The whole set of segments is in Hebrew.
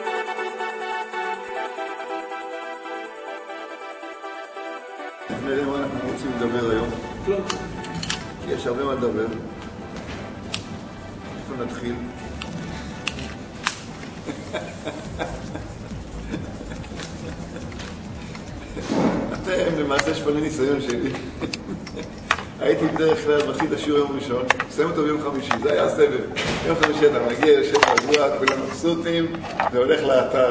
נראה מה אנחנו רוצים לדבר היום. יש הרבה מה לדבר. איפה נתחיל? אתם, למעשה שפני ניסיון שלי. הייתי בדרך כלל מתחיל את השיעור יום ראשון, מסיים אותו ביום חמישי, זה היה הסבב. יום חמישי אתה מגיע, יושב ברגוע, כולם מבסוטים, והולך לאתר.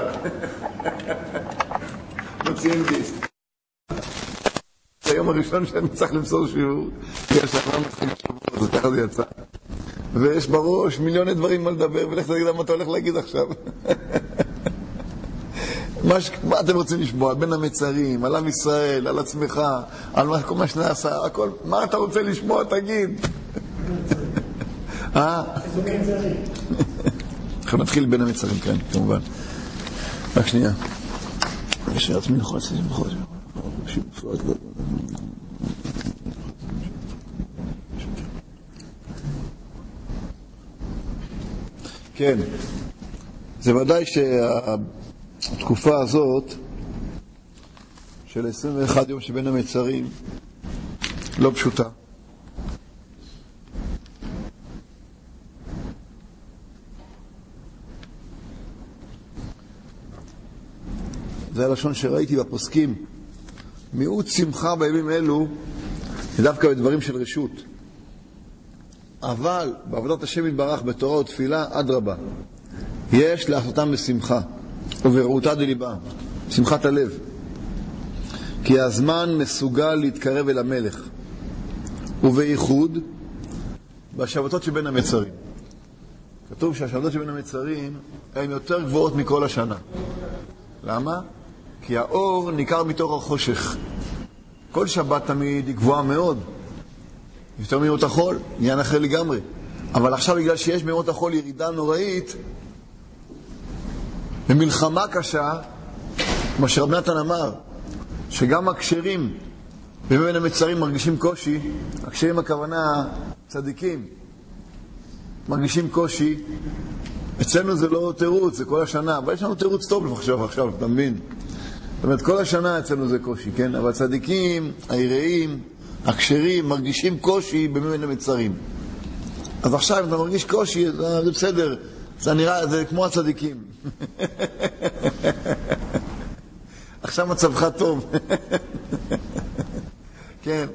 מוציאים דיסק. זה היום הראשון שאני צריך למסור שיעור, בגלל שאנחנו מתחילים שבוע, אז ככה זה יצא. ויש בראש מיליוני דברים מה לדבר, ולך תגיד מה אתה הולך להגיד עכשיו. מה אתם רוצים לשמוע? בין המצרים, על עם ישראל, על עצמך, על כל מה שנעשה, הכל. מה אתה רוצה לשמוע? תגיד. אנחנו נתחיל בין המצרים, כן, כמובן. רק שנייה. יש עצמי נכון, כן, זה ודאי שהתקופה הזאת של 21 יום שבין המצרים לא פשוטה. זה הלשון שראיתי בפוסקים. מיעוט שמחה בימים אלו זה דווקא בדברים של רשות. אבל בעבודת השם יתברך בתורה ותפילה אדרבה. יש לעשותם בשמחה וברעותה דליבה, שמחת הלב. כי הזמן מסוגל להתקרב אל המלך. ובייחוד בשבתות שבין המצרים. כתוב שהשבתות שבין המצרים הן יותר גבוהות מכל השנה. למה? כי האור ניכר מתוך החושך. כל שבת תמיד היא גבוהה מאוד. יותר מימות החול, עניין אחר לגמרי. אבל עכשיו בגלל שיש מימות החול ירידה נוראית, במלחמה קשה, כמו שרב נתן אמר, שגם הכשרים ובין המצרים מרגישים קושי, הכשרים הכוונה צדיקים, מרגישים קושי, אצלנו זה לא תירוץ, זה כל השנה, אבל יש לנו תירוץ טוב עכשיו, אתה מבין? זאת אומרת, כל השנה אצלנו זה קושי, כן? אבל צדיקים, היראים, הכשרים, מרגישים קושי בבין המצרים. אז עכשיו, אם אתה מרגיש קושי, זה בסדר, זה נראה, זה כמו הצדיקים. עכשיו מצבך טוב. כן.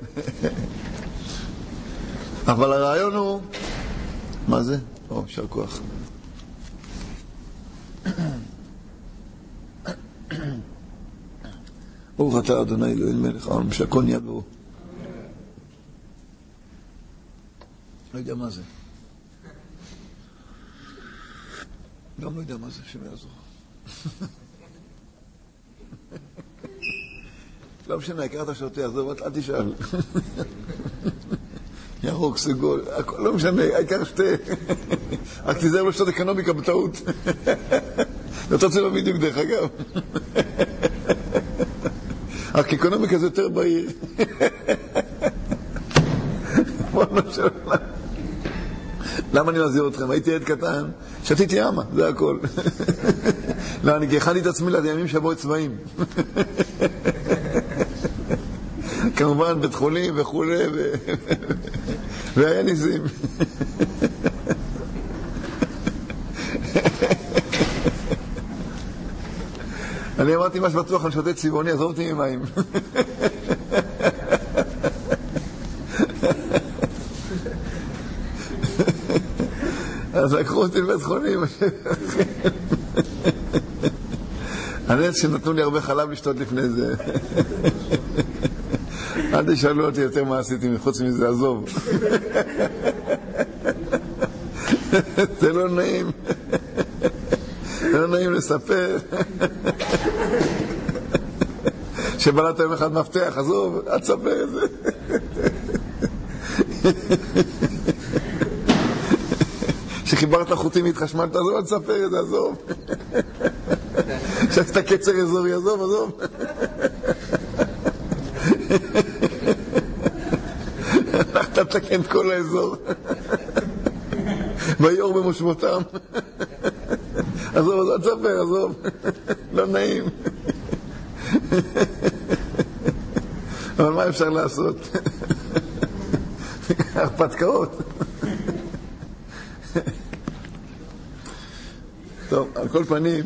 אבל הרעיון הוא, מה זה? או, שר כוח. ברוך אתה אדוני אלוהינו מלך העולם שהכל נהיה בו. לא יודע מה זה. גם לא יודע מה זה, שמעזור. לא משנה, הכרת שותה, עזוב, אל תשאל. ירוק, סגול, לא משנה, העיקר שתה. רק תיזהר לא שתות אקונומיקה בטעות. לא תוצא לו בדיוק דרך אגב. רק אקונומיקה זה יותר בעיר. למה אני מזהיר אתכם? הייתי עד קטן, שתיתי ימה, זה הכל. לא, אני הכנתי את עצמי לימים שבוע צבעים. כמובן, בית חולים וכו' והיה ניסים. אני אמרתי מה שבטוח, אני שותה צבעוני, עזוב אותי ממים. אז לקחו אותי לבית חולים. הנס שנתנו לי הרבה חלב לשתות לפני זה. אל תשאלו אותי יותר מה עשיתי מחוץ מזה, עזוב. זה לא נעים. לא נעים לספר. שבלעת יום אחד מפתח, עזוב, אל תספר את זה. שחיברת חוטים והתחשמלת, עזוב, אל תספר את זה, עזוב. שעשת קצר אזורי, עזוב. הלכת לתקן את כל האזור. ויור במושבותם. עזוב, תספר, עזוב. לא נעים. אבל מה אפשר לעשות? הרפתקאות. טוב, על כל פנים,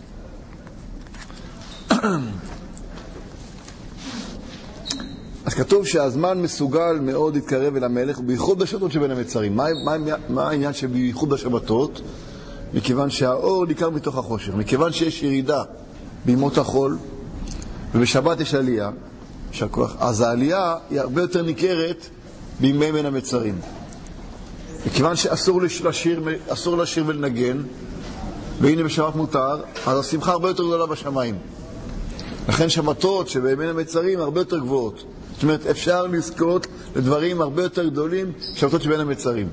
אז כתוב שהזמן מסוגל מאוד להתקרב אל המלך, בייחוד בשבתות שבין המצרים. מה העניין שבייחוד בשבתות? מכיוון שהאור ניכר מתוך החושך, מכיוון שיש ירידה בימות החול, ובשבת יש עלייה, אז העלייה היא הרבה יותר ניכרת בימי בין המצרים. מכיוון שאסור לשיר ולנגן, והנה בשבת מותר, אז השמחה הרבה יותר גדולה בשמיים. לכן שבתות שבין המצרים הרבה יותר גבוהות. זאת אומרת, אפשר לזכות לדברים הרבה יותר גדולים שבתות שבין המצרים.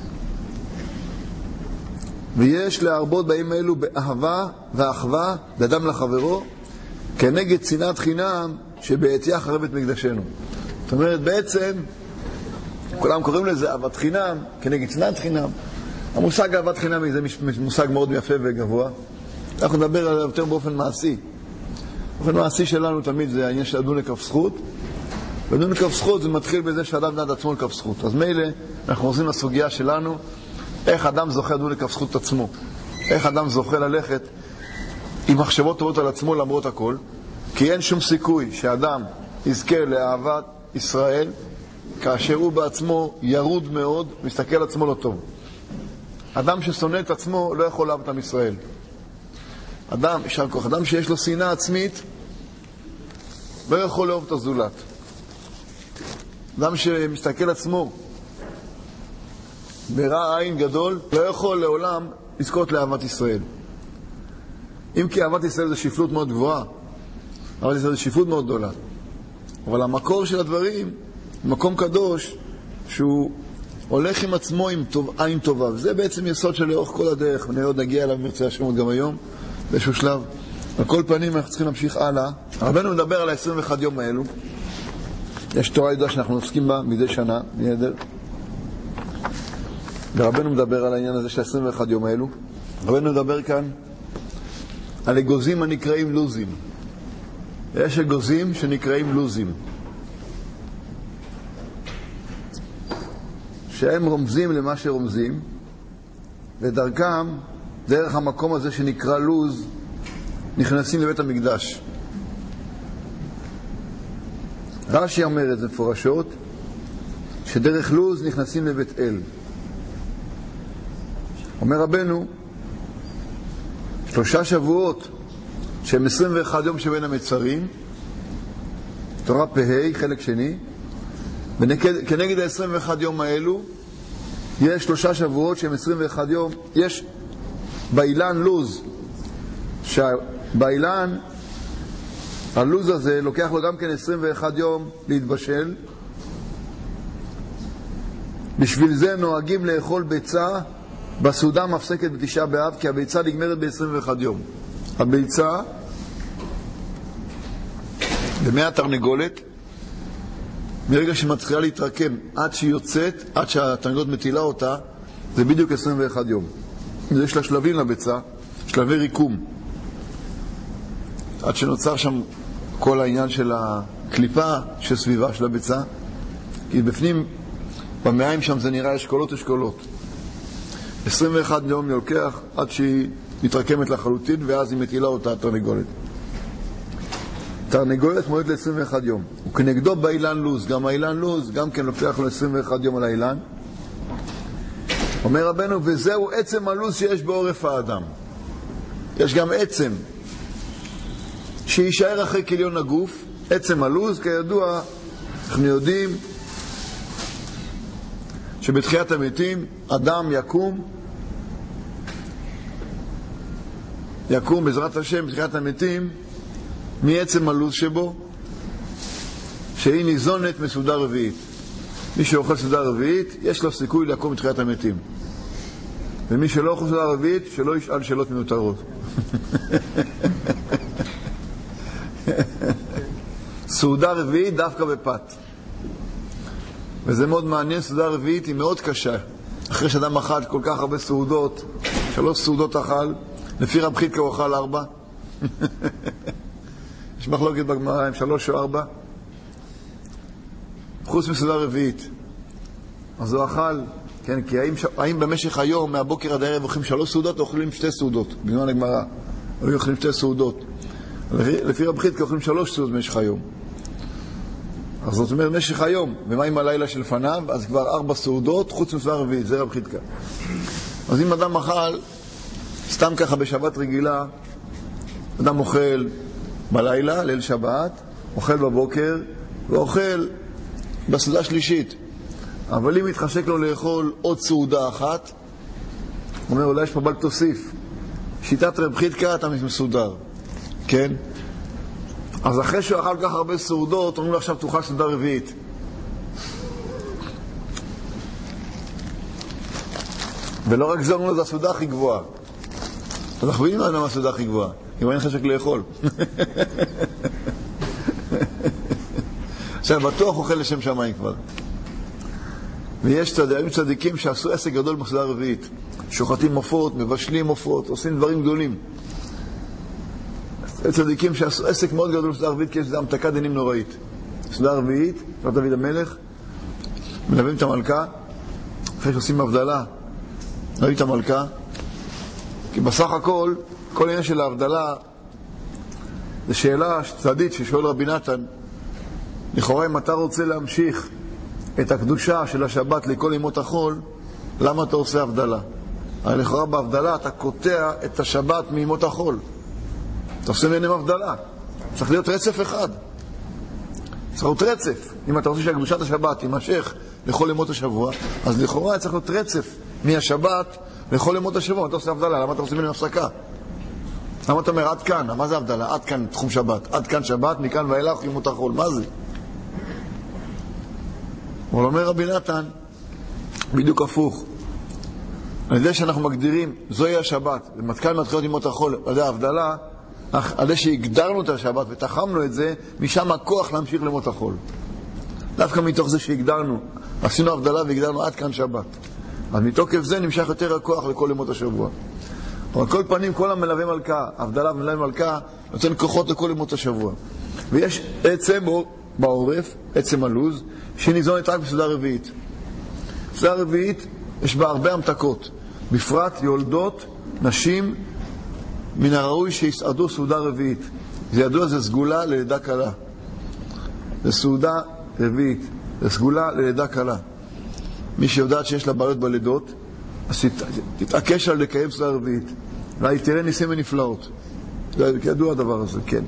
ויש להרבות בהם אלו באהבה ואחווה, באדם לחברו, כנגד שנאת חינם שבעטייה חרבת מקדשנו. זאת אומרת, בעצם, כולם קוראים לזה אהבת חינם, כנגד שנאת חינם. המושג אהבת חינם זה מושג מאוד יפה וגבוה. אנחנו נדבר עליו יותר באופן מעשי. באופן מעשי שלנו תמיד זה העניין של אדון לכף זכות. ואדון לכף זכות זה מתחיל בזה שאדם נעד עצמו לכף זכות. אז מילא אנחנו עושים לסוגיה שלנו, איך אדם זוכה אדון לכף זכות עצמו. איך אדם זוכה ללכת עם מחשבות טובות על עצמו למרות הכל. כי אין שום סיכוי שאדם יזכה לאהבת ישראל כאשר הוא בעצמו ירוד מאוד, מסתכל על עצמו לא טוב. אדם ששונא את עצמו לא יכול לאהוב את עם ישראל. אדם שיש לו שנאה עצמית לא יכול לאהוב את הזולת. אדם שמסתכל עצמו ברע עין גדול לא יכול לעולם לזכות לאהבת ישראל. אם כי אהבת ישראל זה שפלות מאוד גבוהה, אהבת ישראל זה שפלות מאוד גדולה, אבל המקור של הדברים מקום קדוש שהוא הולך עם עצמו עם עין טובה, וזה בעצם יסוד של לאורך כל הדרך, ונראה עוד נגיע אליו מרצה השמות גם היום באיזשהו שלב. על כל פנים אנחנו צריכים להמשיך הלאה. רבנו מדבר על ה-21 יום האלו. יש תורה ידועה שאנחנו עוסקים בה מדי שנה, נהדר. ורבנו מדבר על העניין הזה של ה-21 יום האלו. רבנו מדבר כאן על אגוזים הנקראים לוזים. יש אגוזים שנקראים לוזים, שהם רומזים למה שרומזים, ודרכם, דרך המקום הזה שנקרא לוז, נכנסים לבית המקדש. רש"י אומר את זה מפורשות, שדרך לוז נכנסים לבית אל. אומר רבנו, 3 שבועות שהם 21 יום שבין המצרים, תורה פ"ה, חלק שני, וכנגד ה-21 יום האלו יש 3 שבועות שהם 21 יום. יש באילן לוז, שבאילן הלוז הזה לוקח לו גם כן 21 יום להתבשל. בשביל זה נוהגים לאכול ביצה בסעודה מפסקת ב9 באב, כי הביצה נגמרת ב-21 יום. הביצה במי התרנגולת, מרגע שמתחילה להתרקם עד שהיא יוצאת, עד שהתרנגולת מטילה אותה, זה בדיוק 21 יום. יש לה שלבים לביצה, שלבי ריקום, עד שנוצר שם כל העניין של הקליפה שסביבה של הביצה, כי בפנים במעיים שם זה נראה אשכולות. 21 יום לוקח עד שהיא מתרקמת לחלוטין, ואז היא מטילה אותה התרנגולת. תרנגולת מועד ל-21 יום. וכנגדו באילן לוז, גם האילן לוז, גם כן לוקח לו 21 יום על האילן. אומר רבנו, וזהו עצם הלוז שיש בעורף האדם. יש גם עצם שישאר אחרי כליון הגוף. עצם הלוז, כידוע, אנחנו יודעים שבתחיית המתים אדם יקום בעזרת השם בתחיית המתים מעצם הלוז שבו, שהיא ניזונת מסעודה רביעית. מי שאוכל סעודה רביעית יש לו סיכוי לקום בתחיית המתים, ומי שלא אוכל סעודה רביעית שלא ישאל שאלות מיותרות. סעודה רביעית דווקא בפת, וזה מאוד מעניין. סעודה רביעית היא מאוד קשה. אחרי שאדם אכל כל כך הרבה סעודות, 3 סעודות אכל, לפי רב חידקה הוא אכל 4. יש מחלוקת בגמרא עם 3 או 4. חוץ מסעודה רביעית. אז הוא אכל, כן, כי האם במשך היום, מהבוקר עד הערב, אוכלים 3 סעודות או אוכלים 2 סעודות? בזמן הגמרא. או אוכלים 2 סעודות. לפי רב חידקה אוכלים 3 סעודות במשך היום. אז זאת אומרת, במשך היום, ומה עם הלילה שלפניו? אז כבר 4 סעודות, חוץ מסעודה רביעית, זה רב חידקה. אז אם אדם אכל, סתם ככה בשבת רגילה, אדם אוכל בלילה, ליל שבת, אוכל בבוקר, ואוכל בסעודה שלישית. אבל אם מתחשק לו לאכול עוד סעודה אחת, הוא אומר, אולי יש פה בל תוסיף. שיטת רב חידקה, אתה מסודר. כן? אז אחרי שהוא אכל כך הרבה סעודות, אומרים לו עכשיו תאכל סעודה רביעית. ולא רק זה, אומרים לו, זה הסעודה הכי גבוהה. אז אנחנו יודעים מה הסעודה הכי גבוהה. אם אין חשק לאכול. עכשיו, בטוח אוכל לשם שמיים כבר. ויש צדיקים שעשו עסק גדול בסעודה רביעית. שוחטים עופות, מבשלים עופות, עושים דברים גדולים. צדיקים שעשו עסק מאוד גדול בסעודה רביעית, כי יש המתקה דינים נוראית. סעודה רביעית, דוד המלך, מלווים את המלכה, אחרי שעושים הבדלה, מלווים את המלכה, כי בסך הכל, כל עניין של ההבדלה, זו שאלה צדדית ששואל רבי נתן, לכאורה אם אתה רוצה להמשיך את הקדושה של השבת לכל ימות החול, למה אתה עושה הבדלה? הרי לכאורה בהבדלה אתה קוטע את השבת מימות החול. אתה עושה ביניהם הבדלה. צריך להיות רצף אחד. צריך להיות רצף. אם אתה רוצה שהקדושת השבת תימשך לכל ימות השבוע, אז לכאורה צריך להיות רצף מהשבת לכל ימות השבוע. אתה עושה הבדלה, למה אתה עושה ביניהם הפסקה? למה אתה אומר עד כאן? מה זה הבדלה? עד כאן תחום שבת. עד כאן שבת, מכאן ואילך ימות החול. מה זה? אבל אומר רבי נתן, בדיוק הפוך. על ידי שאנחנו מגדירים, זוהי השבת, ומתכאן מתחילות ימות החול, על ידי ההבדלה, על ידי שהגדרנו את השבת ותחמנו את זה, משם הכוח להמשיך למות החול. דווקא מתוך זה שהגדרנו, עשינו הבדלה והגדרנו עד כאן שבת. אז מתוקף זה נמשך יותר הכוח לכל ימות השבוע. אבל כל פנים, כל המלווה מלכה, הבדלה ומלווה מלכה, נותן כוחות לכל ימות השבוע. ויש עצם בעורף, עצם הלוז, שניזונת רק בסעודה רביעית. בסעודה רביעית יש בה הרבה המתקות, בפרט יולדות, נשים, מן הראוי שיסעדו סעודה רביעית. זה ידוע, זה סגולה ללידה קלה. זה סעודה רביעית, זה סגולה ללידה קלה. מי שיודעת שיש לה בעיות בלידות, אז תתעקש על לקיים סעודה רביעית. והיא תראה ניסים ונפלאות. זה ידוע הדבר הזה, כן.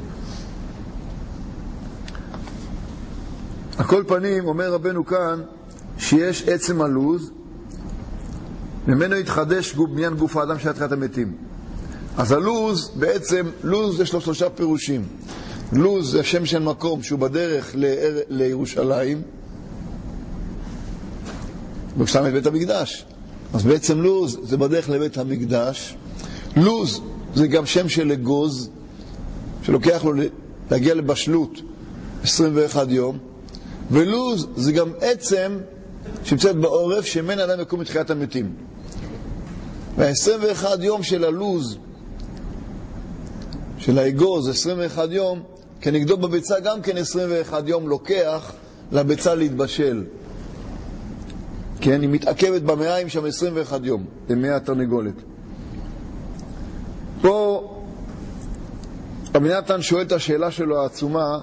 על כל פנים, אומר רבנו כאן, שיש עצם הלוז, ממנו יתחדש בניין גוף האדם של תחיית המתים. אז הלוז, בעצם, לוז יש לו 3 פירושים. לוז זה שם של מקום שהוא בדרך לירושלים, וכשם את בית המקדש. אז בעצם לוז זה בדרך לבית המקדש. לוז זה גם שם של אגוז, שלוקח לו להגיע לבשלות 21 יום. ולוז זה גם עצם שנמצאת בעורף שמן אדם יקום מתחיית המתים. וה-21 יום של הלוז של האגוז, 21 יום, כנגדו בביצה גם כן 21 יום לוקח לביצה להתבשל. כן, היא מתעכבת במעיים שם 21 יום, למי התרנגולת. פה רבי נתן שואל את השאלה שלו העצומה,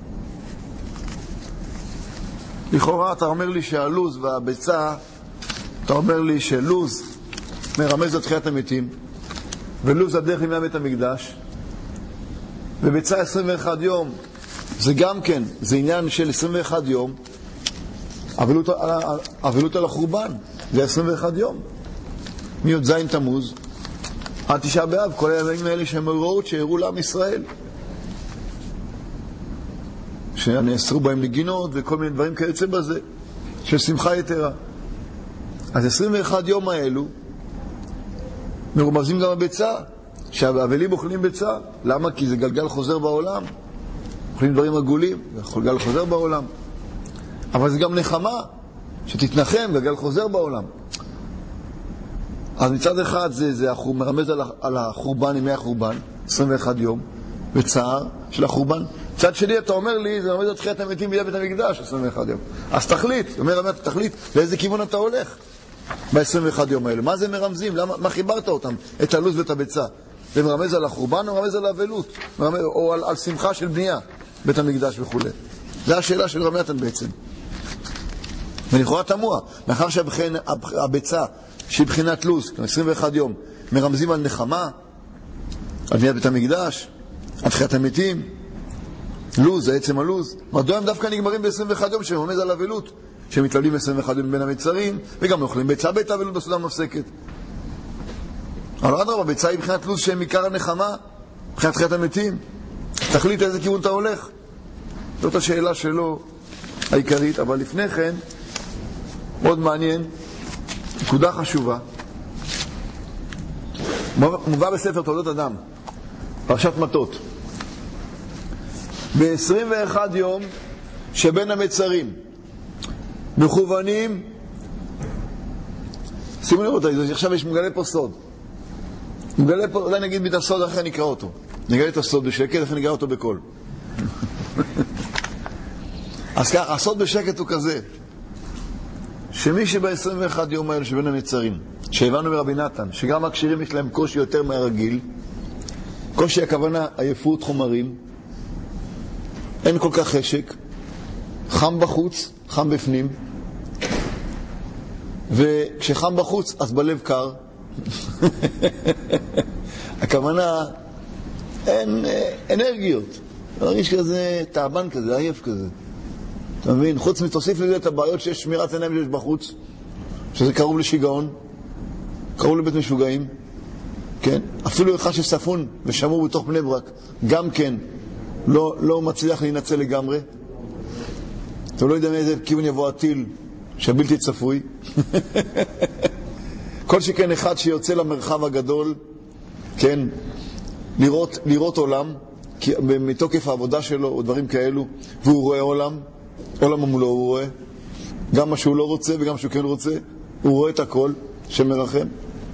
לכאורה אתה אומר לי שהלוז והביצה, אתה אומר לי שלוז מרמז לתחיית המתים, ולוז הדרך לימי בית המקדש, וביצה 21 יום, זה גם כן, זה עניין של 21 יום, אבלות על החורבן, זה 21 יום. מי"ז תמוז, עד 9 באב, כל הימים האלה שהם הוראות שהראו לעם ישראל. שנאסרו בהם נגינות וכל מיני דברים כיוצא בזה, של שמחה יתרה. אז 21 יום האלו, מרומזים גם בביצה, שהאבלים אוכלים ביצה. למה? כי זה גלגל חוזר בעולם. אוכלים דברים עגולים, זה גלגל חוזר בעולם. אבל זה גם נחמה, שתתנחם, גלגל חוזר בעולם. אז מצד אחד זה מרמז על החורבן, ימי החורבן, 21 יום, וצער של החורבן. מצד שני אתה אומר לי, זה מרמז על תחיית המתים בידי בית המקדש, 21 יום. אז תחליט, אומר רבי, תחליט לאיזה כיוון אתה הולך ב-21 יום האלה. מה זה מרמזים? מה חיברת אותם? את הלוז ואת הביצה. זה מרמז על החורבן או מרמז על האבלות? או על שמחה של בנייה, בית המקדש וכו'. זו השאלה של רבי נתן בעצם. ולכאורה תמוה, מאחר שהביצה שהיא בחינת לוז, 21 יום, מרמזים על נחמה, על בניית בית המקדש, על תחיית המתים, לוז, זה עצם הלוז. מדוע הם דווקא נגמרים ב-21 יום שמרמז על אבלות, שמתלבלים 21 יום בין המצרים, וגם אוכלים ביצה בית אבלות בסעודה מפסקת. אבל אדרבה, ביצה היא בחינת לוז שהם עיקר הנחמה, בחינת תחיית המתים. תחליט איזה כיוון אתה הולך. זאת השאלה שלו העיקרית, אבל לפני כן, מאוד מעניין, נקודה חשובה. מובא בספר תולדות אדם, פרשת מטות. ב-21 יום שבין המצרים מכוונים, שימו לראות, עכשיו יש מגלה פה סוד. מגלה פה, אולי נגיד את הסוד אחרי נקרא אותו. נגלה את הסוד בשקט, אחרי נקרא אותו בקול. אז כך, הסוד בשקט הוא כזה, שמי שב-21 יום האלה שבין המצרים, שהבנו מרבי נתן, שגם הקשירים יש להם קושי יותר מהרגיל, קושי הכוונה עייפות חומרים, אין כל כך חשק, חם בחוץ, חם בפנים, וכשחם בחוץ אז בלב קר. הכוונה אין אנרגיות, מרגיש כזה תאבן כזה, עייף כזה. אתה מבין? חוץ מתוסיף לזה את הבעיות שיש שמירת עיניים שיש בחוץ, שזה קרוב לשיגעון, קרוב לבית משוגעים, כן? אפילו אחד שספון ושמור בתוך בני ברק, גם כן לא מצליח להינצל לגמרי. אתה לא יודע מאיזה כיוון יבוא הטיל שבלתי צפוי. כל שכן אחד שיוצא למרחב הגדול, כן, לראות עולם, מתוקף העבודה שלו או דברים כאלו, והוא רואה עולם מולו הוא רואה, גם מה שהוא לא רוצה וגם מה שהוא כן רוצה, הוא רואה את הכל שמרחם.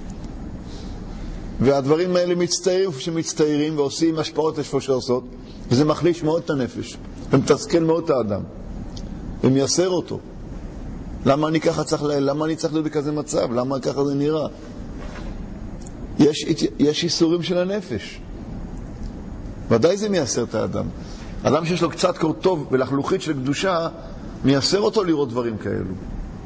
והדברים האלה מצטיירים ועושים השפעות איפה שעושות, וזה מחליש מאוד את הנפש, ומתסכל מאוד את האדם, ומייסר אותו. למה אני צריך להיות בכזה מצב? למה ככה זה נראה? יש איסורים של הנפש. ודאי זה מייסר את האדם. אדם שיש לו קצת קור טוב ולחלוכית של קדושה, מייסר אותו לראות דברים כאלו.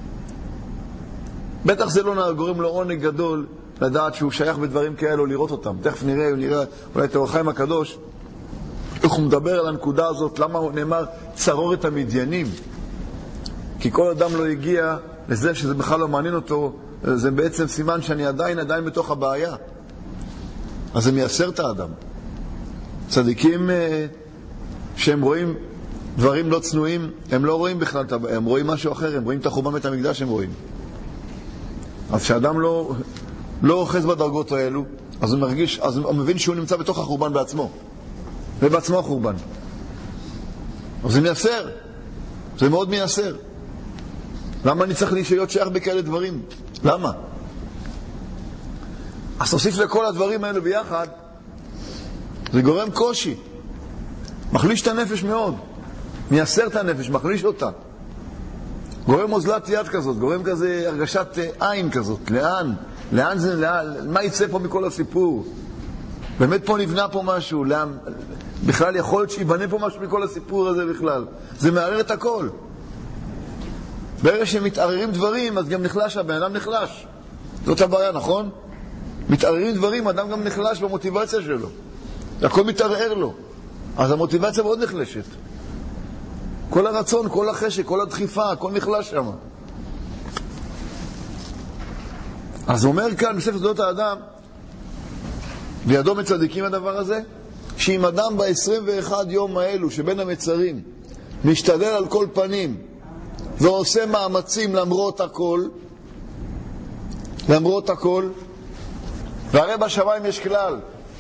בטח זה לא גורם לו עונג גדול לדעת שהוא שייך בדברים כאלו, לראות אותם. תכף נראה אולי את אור החיים הקדוש, איך הוא מדבר על הנקודה הזאת, למה הוא נאמר צרור את המדיינים. כי כל אדם לא הגיע לזה שזה בכלל לא מעניין אותו, זה בעצם סימן שאני עדיין בתוך הבעיה. אז זה מייסר את האדם. צדיקים שהם רואים דברים לא צנועים, הם לא רואים בכלל, הם רואים משהו אחר, הם רואים את החורבן בית המקדש, הם רואים. אז כשאדם לא אוחז בדרגות האלו, אז הוא מרגיש, אז הוא מבין שהוא נמצא בתוך החורבן בעצמו. ובעצמו החורבן. אז זה מייסר. זה מאוד מייסר. למה אני צריך להיות שייך בכאלה דברים? למה? אז תוסיף לכל הדברים האלו ביחד, זה גורם קושי. מחליש את הנפש מאוד. מייסר את הנפש, מחליש אותה. גורם אוזלת יד כזאת, גורם כזה הרגשת עין כזאת. לאן זה, מה יצא פה מכל הסיפור? באמת פה נבנה פה משהו, בכלל יכול להיות שיבנה פה משהו מכל הסיפור הזה בכלל. זה מערער את הכל. ברגע שמתערערים דברים, אז גם נחלש, הבן אדם נחלש. זאת הבעיה, נכון? מתערערים דברים, אדם גם נחלש במוטיבציה שלו. הכל מתערער לו. אז המוטיבציה מאוד נחלשת. כל הרצון, כל החשק, כל הדחיפה, הכל נחלש שם. אז הוא אומר כאן בספר תולדות האדם, וידו מצדיקים הדבר הזה, שאם אדם ב-21 יום האלו שבין המצרים משתדל על כל פנים ועושה מאמצים למרות הכל, והרי בשמיים יש כלל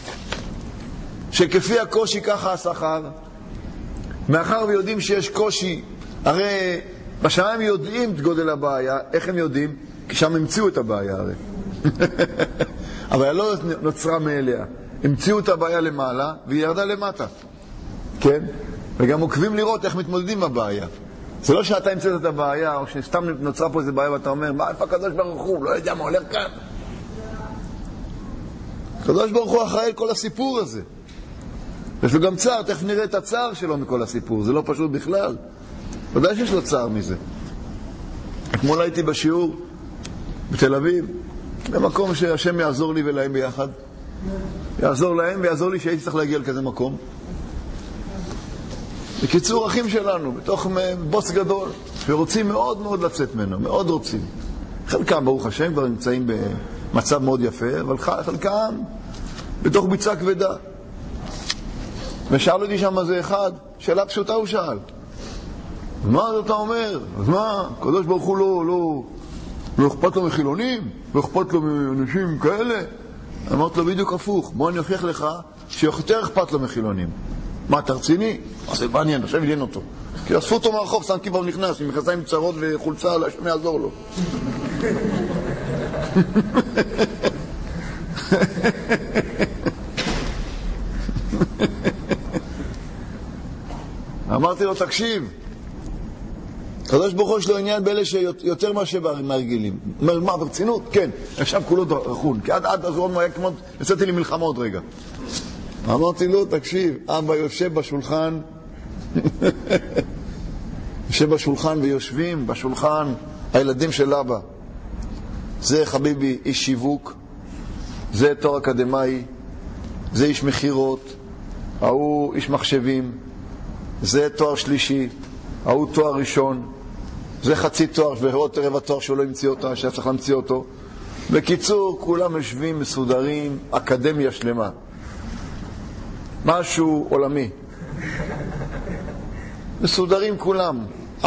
שכפי הקושי ככה השכר. מאחר ויודעים שיש קושי, הרי בשמיים יודעים את גודל הבעיה. איך הם יודעים? כי שם המציאו את הבעיה הרי. הבעיה לא נוצרה מאליה. המציאו את הבעיה למעלה והיא ירדה למטה. כן? וגם עוקבים לראות איך מתמודדים בבעיה. זה לא שאתה המצאת את הבעיה, או שסתם נוצרה פה איזה בעיה ואתה אומר, מה איפה הקדוש ברוך הוא? לא יודע מה הולך כאן. הקדוש ברוך הוא אחראי כל הסיפור הזה. יש לו גם צער, תכף נראה את הצער שלו מכל הסיפור. זה לא פשוט בכלל. ודאי שיש לו צער מזה. אתמול הייתי בשיעור בתל אביב, במקום שהשם יעזור לי ולהם ביחד. יעזור להם ויעזור לי שהייתי צריך להגיע לכזה מקום. בקיצור, אחים שלנו, בתוך בוס גדול, שרוצים מאוד מאוד לצאת ממנו, מאוד רוצים. חלקם, ברוך השם, כבר נמצאים במצב מאוד יפה, אבל חלקם בתוך ביצה כבדה. ושאל אותי שם זה אחד, שאלה פשוטה הוא שאל. מה אתה אומר? אז מה? הקדוש ברוך הוא לא אכפת לו מחילונים? לא אכפת לו מאנשים כאלה? אמרתי לו בדיוק הפוך. בוא אני אוכיח לך שיותר אכפת לו מחילונים. מה, אתה רציני? אז זה מעניין, עכשיו עניין אותו. כי אספו אותו מהרחוב, שם כיפה ונכנס, עם מכנסיים צרות וחולצה, השם יעזור לו. אמרתי לו, תקשיב, הקדוש ברוך הוא יש לו עניין באלה שיותר מה שמרגילים. אומר, מה, ברצינות? כן. עכשיו כולו דרכון, כי עד אז הוא היה כמו, יצאתי לי מלחמה עוד רגע. אמרתי לו, תקשיב, אבא יושב בשולחן, יושב בשולחן ויושבים בשולחן הילדים של אבא. זה חביבי איש שיווק, זה תואר אקדמאי, זה איש מחירות, ההוא איש מחשבים, זה תואר שלישי, ההוא תואר ראשון, זה חצי תואר ועוד רבע תואר שהוא לא המציא אותו, שהיה צריך להמציא אותו. בקיצור, כולם יושבים מסודרים, אקדמיה שלמה. משהו עולמי. מסודרים כולם.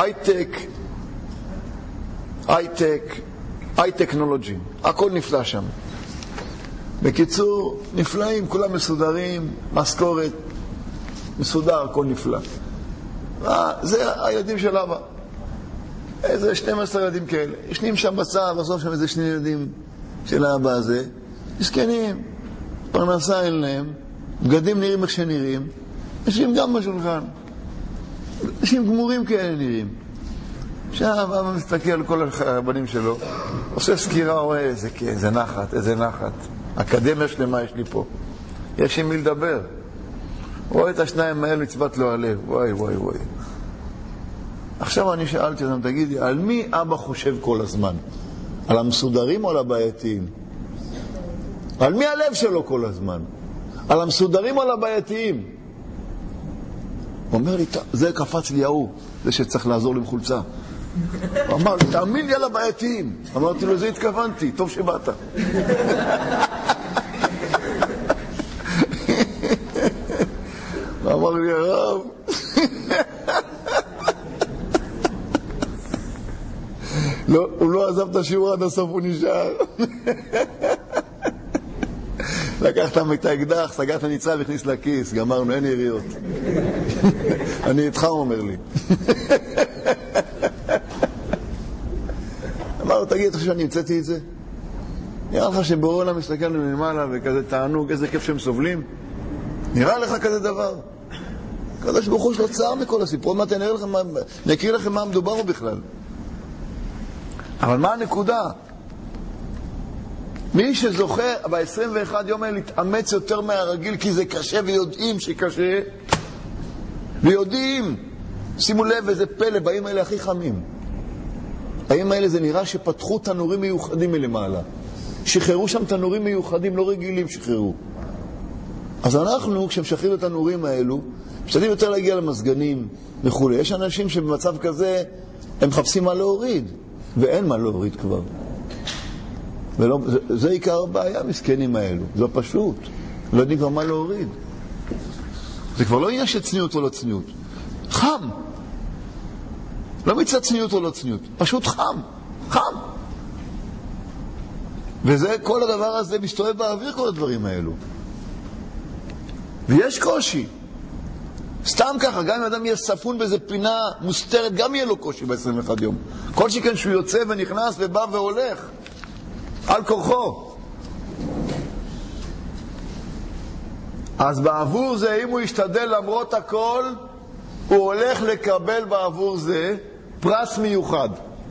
הייטקנולוגי. הכל נפלא שם. בקיצור, נפלאים, כולם מסודרים, משכורת, מסודר, הכל נפלא. זה הילדים של אבא. איזה 12 ילדים כאלה. ישנים שם בצד, בסוף שם איזה 2 ילדים של האבא הזה. מסכנים, פרנסה אין להם, בגדים נראים איך שנראים, ישנים גם בשולחן. אנשים גמורים כאלה נראים. עכשיו אבא מסתכל על כל הבנים שלו, עושה סקירה, רואה איזה נחת, איזה נחת. אקדמיה שלמה יש לי פה. יש עם מי לדבר. רואה את השניים האלה, נצבת לו הלב. וואי, וואי, וואי. עכשיו אני שאלתי אותם, תגידי, על מי אבא חושב כל הזמן? על המסודרים או על הבעייתיים? על מי הלב שלו כל הזמן? על המסודרים או על הבעייתיים? הוא אומר לי, זה קפץ לי ההוא, זה שצריך לעזור לי בחולצה. הוא אמר לי, תאמין לי על הבעייתיים. אמרתי לו, זה התכוונתי, טוב שבאת. הוא אמר לי, הרב, הוא לא עזב את השיעור עד הסוף, הוא נשאר. לקחת את האקדח, סגר את הניצב והכניס לכיס, גמרנו, אין יריות. אני איתך, הוא אומר לי. אמר, תגיד, אתה חושב שאני המצאתי את זה? נראה לך שבעולם מסתכלנו למעלה וכזה תענוג, איזה כיף שהם סובלים? נראה לך כזה דבר? הקדוש ברוך הוא שלו צער מכל הסיפור, מה נקריא לכם מה מדובר בכלל. אבל מה הנקודה? מי שזוכה ב-21 יום האלה להתאמץ יותר מהרגיל, כי זה קשה ויודעים שקשה, ויודעים, שימו לב איזה פלא, באים האלה הכי חמים. באים האלה זה נראה שפתחו תנורים מיוחדים מלמעלה. שחררו שם תנורים מיוחדים, לא רגילים שחררו. אז אנחנו, כשמשחררים את התנורים האלו, משתדלים יותר להגיע למסגנים וכו'. יש אנשים שבמצב כזה, הם מחפשים מה להוריד, ואין מה להוריד כבר. זה עיקר הבעיה, מסכנים האלו. זה פשוט. לא יודעים כבר מה להוריד. זה כבר לא עניין של צניעות או לא צניעות. חם. לא מצד צניעות או לא צניעות. פשוט חם. חם. וזה, כל הדבר הזה מסתובב באוויר, כל הדברים האלו. ויש קושי. סתם ככה, גם אם אדם יהיה ספון באיזה פינה מוסתרת, גם יהיה לו קושי ב-21 יום. כל שכן שהוא יוצא ונכנס ובא והולך. על כורחו. אז בעבור זה, אם הוא ישתדל למרות הכל, הוא הולך לקבל בעבור זה פרס מיוחד.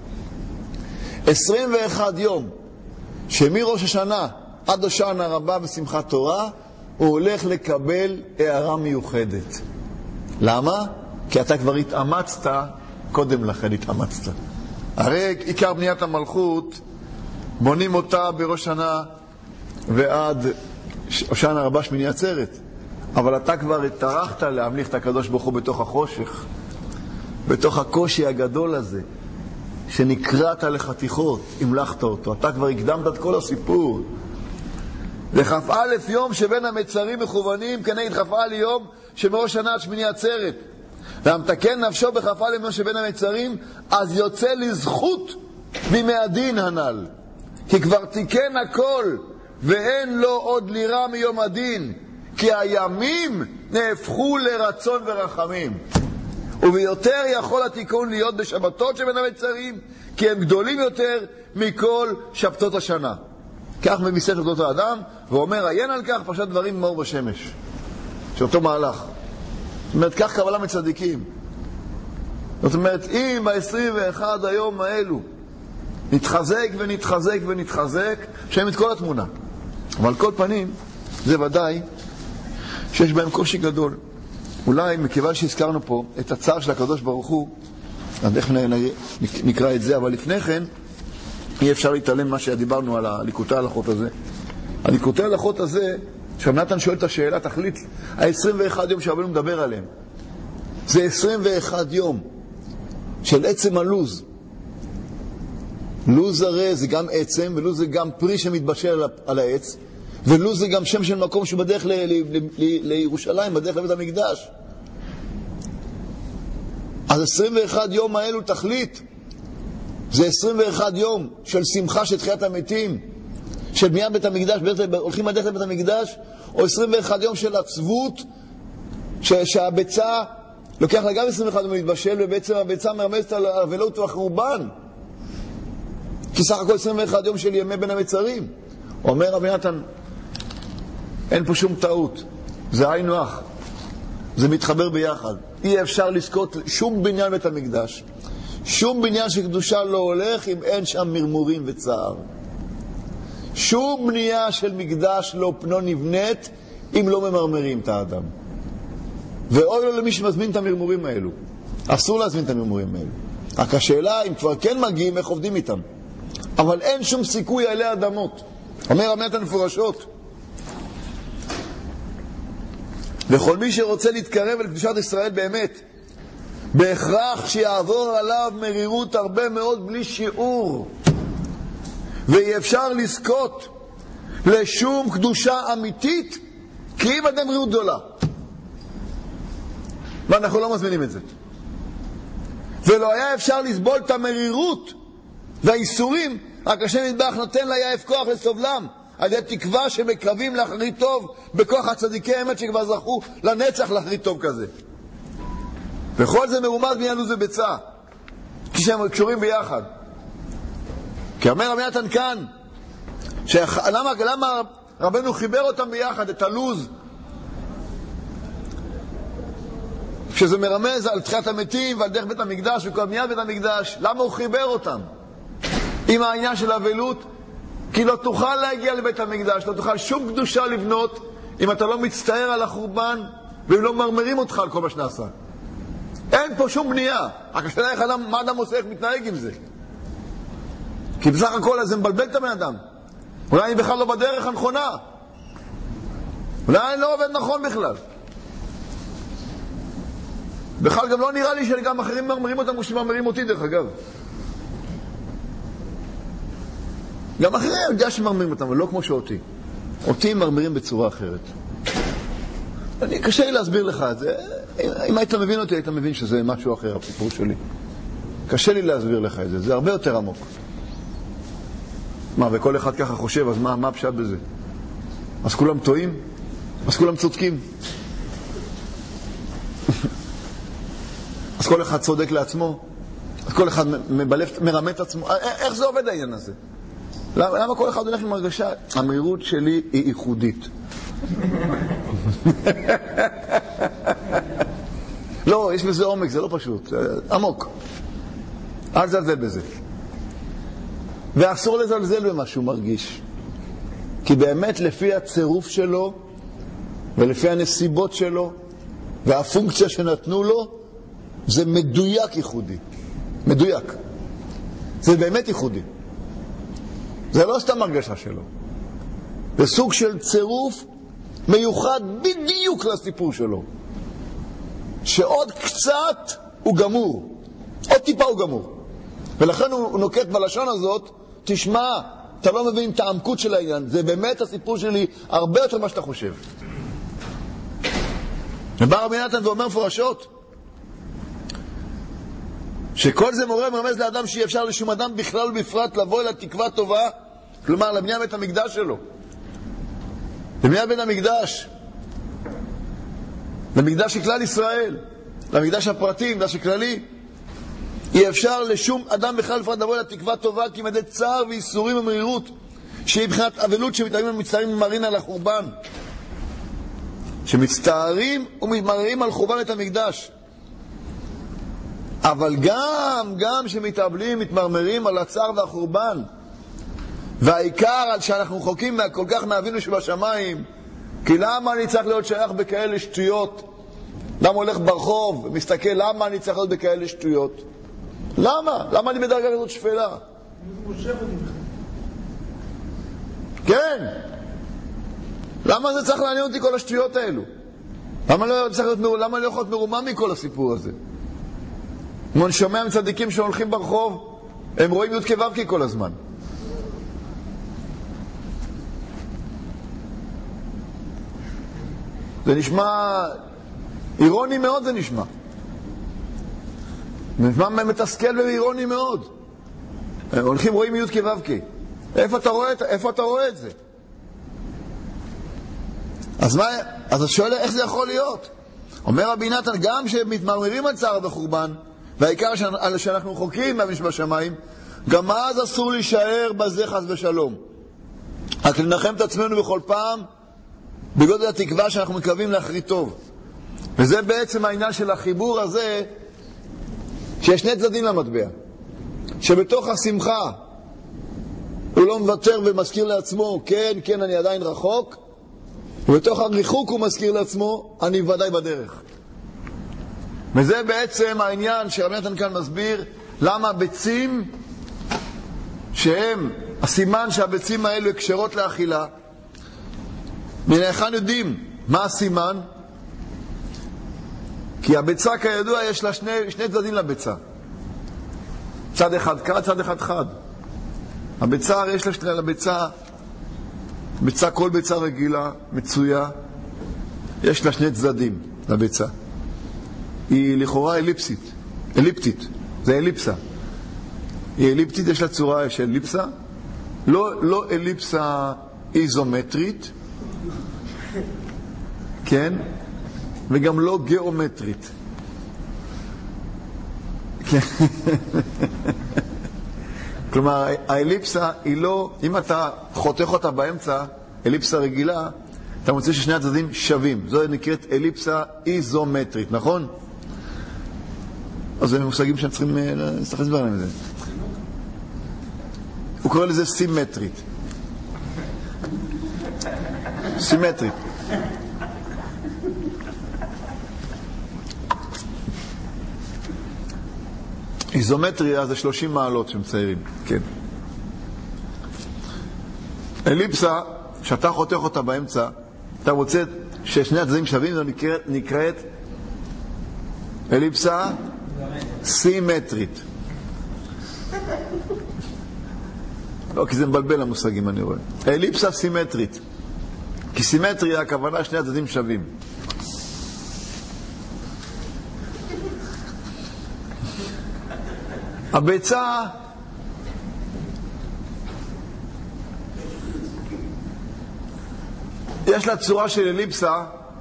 21 יום שמראש השנה עד הושענא רבה ושמחת תורה, הוא הולך לקבל הערה מיוחדת. למה? כי אתה כבר התאמצת, קודם לכן התאמצת. הרי עיקר בניית המלכות, בונים אותה בראש שנה ועד הושענא רבה שמיני עצרת. אבל אתה כבר התארחת להמליך את הקדוש ברוך הוא בתוך החושך, בתוך הקושי הגדול הזה, שנקראת לחתיכות, המלכת אותו. אתה כבר הקדמת את כל הסיפור. וכ"א יום שבין המצרים מכוונים כנגד כ"א יום שמראש שנה עד שמיני עצרת. והמתקן נפשו בכ"א יום שבין המצרים, אז יוצא לזכות בימי הדין הנ"ל. כי כבר תיקן הכל, ואין לו עוד לירה מיום הדין, כי הימים נהפכו לרצון ורחמים. וביותר יכול התיקון להיות בשבתות שבין המצרים, כי הם גדולים יותר מכל שבתות השנה. כך ממסכת תולדות האדם, ואומר עיין על כך פרשת דברים מאור בשמש, שאותו מהלך. זאת אומרת, כך קבלה מצדיקים. זאת אומרת, אם ב-21 היום האלו נתחזק ונתחזק ונתחזק, שהם את כל התמונה. אבל על כל פנים, זה ודאי שיש בהם קושי גדול. אולי מכיוון שהזכרנו פה את הצער של הקדוש ברוך הוא, אז איך נקרא את זה, אבל לפני כן אי אפשר להתעלם מה שדיברנו על הליקוטי ההלכות הזה. הליקוטי ההלכות הזה, שנתן שואל את השאלה, תחליט, ה-21 יום שהרבנו מדבר עליהם, זה 21 יום של עצם הלוז. לוז הרי זה גם עצם, ולוז זה גם פרי שמתבשל על העץ, ולוז זה גם שם של מקום שבדרך לירושלים, בדרך לבית המקדש. אז 21 יום האלו תחליט, זה 21 יום של שמחה של תחיית המתים, של בניית בית המקדש, הולכים בדרך לבית המקדש, או 21 יום של עצבות, שהביצה לוקח לה גם 21 יום להתבשל, ובעצם הביצה מרמזת על אבלות והחורבן, כי סך הכל 21 יום של ימי בין המצרים. אומר רבי נתן, אין פה שום טעות, זה היינו הך, זה מתחבר ביחד. אי אפשר לזכות שום בניין בית המקדש, שום בניין שקדושה לא הולך אם אין שם מרמורים וצער. שום בנייה של מקדש לא פנו נבנית אם לא ממרמרים את האדם. ואוי לו למי שמזמין את המרמורים האלו, אסור להזמין את המרמורים האלו. רק השאלה אם כבר כן מגיעים, איך עובדים איתם. אבל אין שום סיכוי עלי אדמות. אומר רבי נתן מפורשות, וכל מי שרוצה להתקרב אל קדושת ישראל באמת, בהכרח שיעבור עליו מרירות הרבה מאוד בלי שיעור, ואי אפשר לזכות לשום קדושה אמיתית כי אם אדם מרירות גדולה, ואנחנו לא מזמינים את זה. ולא היה אפשר לסבול את המרירות והאיסורים, רק השם יתברך נותן ליעף כוח לסובלם, על ידי תקווה שמקרבים לאחרית טוב בכוח הצדיקי אמת שכבר זכו לנצח לאחרית טוב כזה. וכל זה מרומז בעניין לוז וביצה, כי שהם קשורים ביחד. כי אומר רבי נתן כאן, למה רבנו חיבר אותם ביחד, את הלוז, שזה מרמז על תחיית המתים ועל דרך בית המקדש וכל בניית בית המקדש, למה הוא חיבר אותם עם העניין של אבלות? כי לא תוכל להגיע לבית המקדש, לא תוכל שום קדושה לבנות אם אתה לא מצטער על החורבן ואם לא מרמרים אותך על כל מה שנעשה. אין פה שום בנייה. רק השאלה איך אדם, מה אדם עושה, איך מתנהג עם זה. כי בסך הכל זה מבלבל את הבן אדם. אולי אני בכלל לא בדרך הנכונה, אולי אני לא עובד נכון בכלל. בכלל גם לא נראה לי שגם אחרים מרמרים אותם כמו שמרמרים אותי, דרך אגב. גם אחרים יודע שמרמרים אותם, אבל לא כמו שאותי. אותי מרמרים בצורה אחרת. קשה לי להסביר לך את זה. אם היית מבין אותי, היית מבין שזה משהו אחר, הסיפור שלי. קשה לי להסביר לך את זה, זה הרבה יותר עמוק. מה, וכל אחד ככה חושב, אז מה הפשט בזה? אז כולם טועים? אז כולם צודקים? אז כל אחד צודק לעצמו? אז כל אחד מרמה את עצמו? איך זה עובד העניין הזה? למה כל אחד הולך עם הרגשה? המהירות שלי היא ייחודית. לא, יש בזה עומק, זה לא פשוט, עמוק. אל תזלזל בזה. ואסור לזלזל במה שהוא מרגיש. כי באמת לפי הצירוף שלו, ולפי הנסיבות שלו, והפונקציה שנתנו לו, זה מדויק ייחודי. מדויק. זה באמת ייחודי. זה לא סתם הרגשה שלו. זה סוג של צירוף מיוחד בדיוק לסיפור שלו. שעוד קצת הוא גמור. עוד טיפה הוא גמור. ולכן הוא נוקט בלשון הזאת, תשמע, אתה לא מבין את העמקות של העניין. זה באמת הסיפור שלי הרבה יותר ממה שאתה חושב. ובא רבי נתן ואומר מפורשות, שכל זה מרמז לאדם שאי אפשר לשום אדם בכלל ובפרט לבוא אל התקווה טובה, כלומר לבניית בית המקדש שלו. לבניית בית המקדש. למקדש של כלל ישראל. למקדש הפרטי, מקדש הכללי. אי אפשר לשום אדם בכלל ובפרט לבוא אל התקווה טובה, כי מדי צער ואיסורים ומהירות, שהיא מבחינת אבלות שמתארים ומצטערים וממראים על החורבן. שמצטערים ומתמראים על חורבן בית המקדש. אבל גם שמתאבלים, מתמרמרים על הצער והחורבן. והעיקר על שאנחנו רחוקים כל כך מאבינו שבשמיים. כי למה אני צריך להיות שייך בכאלה שטויות? למה הולך ברחוב ומסתכל, למה אני צריך להיות בכאלה שטויות? למה? למה אני בדרגה כזאת שפלה? כן. למה זה צריך לעניין אותי כל השטויות האלו? למה לא יכול להיות מרומם מכל הסיפור הזה? אני שומע מצדיקים שהולכים ברחוב, הם רואים י' כו' כל הזמן. זה נשמע אירוני מאוד, זה נשמע מתסכל ואירוני מאוד. הם הולכים רואים י' כו'. איפה אתה רואה את זה? אז אתה שואל איך זה יכול להיות? אומר רבי נתן, גם שמתמרמרים על צער וחורבן, והעיקר שאנחנו רחוקים מאבינו שבשמיים, גם אז אסור להישאר בזה חס ושלום. רק לנחם את עצמנו בכל פעם בגודל התקווה שאנחנו מקווים להחריד טוב. וזה בעצם העניין של החיבור הזה, שיש שני צדדים למטבע. שבתוך השמחה הוא לא מוותר ומזכיר לעצמו, כן, אני עדיין רחוק, ובתוך הריחוק הוא מזכיר לעצמו, אני ודאי בדרך. וזה בעצם העניין שרבי נתן כאן מסביר, למה הביצים, שהם הסימן שהביצים האלו קשרות לאכילה, מנהיכן יודעים מה הסימן? כי הביצה כידוע יש לה שני צדדים לביצה. צד אחד קד, צד אחד חד. הביצה יש לה לביצה, כל ביצה רגילה, מצויה, יש לה שני צדדים לביצה. היא לכאורה אליפטית, זה אליפסה. היא אליפטית, יש לה צורה של אליפסה, לא אליפסה איזומטרית, כן? וגם לא גיאומטרית. כלומר, האליפסה היא לא, אם אתה חותך אותה באמצע, אליפסה רגילה, אתה מוצא ששני הצדדים שווים. זו נקראת אליפסה איזומטרית, נכון? אז זה מושגים שהם צריכים להסתכל עליהם את זה. הוא קורא לזה סימטרית. סימטרית. איזומטריה זה 30 מעלות שמציירים, כן. אליפסה, שאתה חותך אותה באמצע, אתה רוצה ששני הצדדים שווים, זו נקראת אליפסה סימטרית. לא, כי זה מבלבל המושגים, אני רואה. אליפסה סימטרית. כי סימטריה, הכוונה שני הצדדים שווים. הביצה יש לה צורה של אליפסה.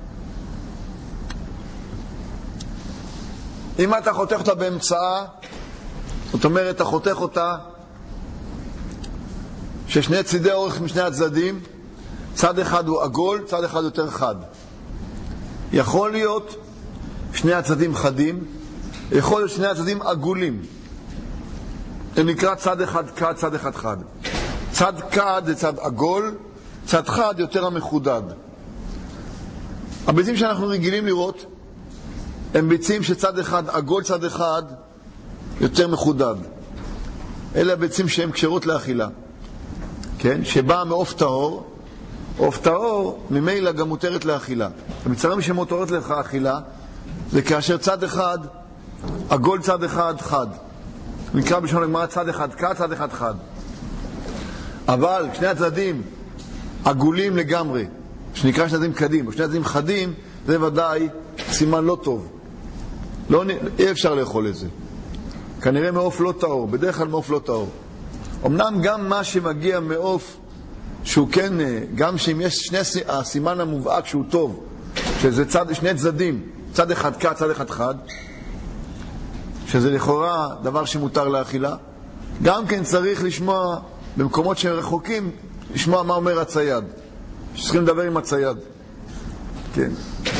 אם אתה חותך אותה באמצעה, זאת אומרת, אתה חותך אותה ששני צידי אורך משני הצדדים, צד אחד הוא עגול, צד אחד יותר חד. יכול להיות שני הצדדים חדים, יכול להיות שני הצדדים עגולים. זה נקרא צד אחד קד, צד אחד חד. צד קד זה צד עגול, צד חד יותר המחודד. הביצים שאנחנו רגילים לראות הם ביצים שצד אחד עגול, צד אחד יותר מחודד. אלה הביצים שהן כשרות לאכילה. כן? שבאה מעוף טהור, עוף טהור ממילא גם מותרת לאכילה. המצרים שמותרת לאכילה זה כאשר צד אחד עגול, צד אחד חד. נקרא בשביל הגמרא צד אחד קד, צד אחד חד. אבל שני הצדדים עגולים לגמרי, שנקרא שני הצדדים קדים, או שני הצדדים חדים, זה ודאי סימן לא טוב. אי אפשר לאכול את זה. כנראה מעוף לא טהור, בדרך כלל מעוף לא טהור. אמנם גם מה שמגיע מעוף, שהוא כן, גם שאם יש הסימן המובהק שהוא טוב, שזה שני צדדים, צד אחד קד, צד אחד חד, שזה לכאורה דבר שמותר לאכילה, גם כן צריך לשמוע, במקומות שהם רחוקים, לשמוע מה אומר הצייד. שצריכים לדבר עם הצייד. כן.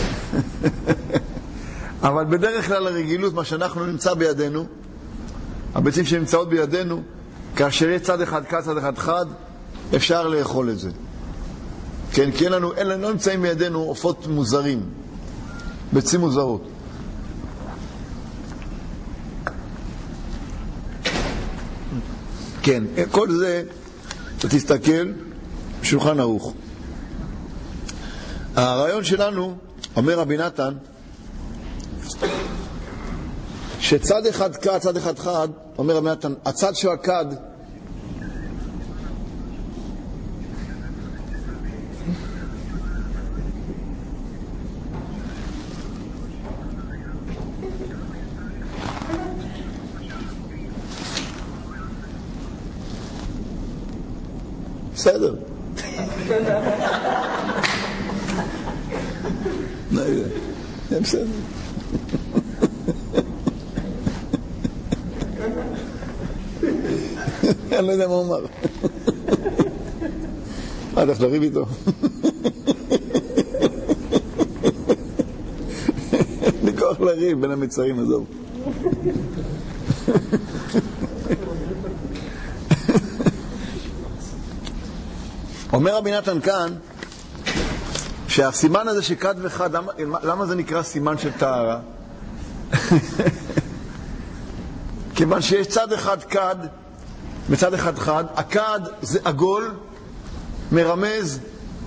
אבל בדרך כלל הרגילות, מה שאנחנו נמצא בידינו, הביצים שנמצאות בידינו, כאשר יש צד אחד קד, צד אחד חד, אפשר לאכול את זה. כן, כי לא נמצאים בידינו עופות מוזרים, ביצים מוזרות. כן, כל זה, אתה תסתכל, שולחן ערוך. הרעיון שלנו, אומר רבי נתן, שצד אחד קד, צד אחד חד, אומר רבי נתן, הצד של הקד, בסדר. בסדר. אני לא יודע מה הוא אמר. הלך לריב איתו. לי כוח לריב בין המצרים, עזוב. אומר רבי נתן כאן שהסימן הזה שקד וחד, למה זה נקרא סימן של טהרה? כיוון שיש צד אחד קד מצד אחד חד, הקד זה עגול, מרמז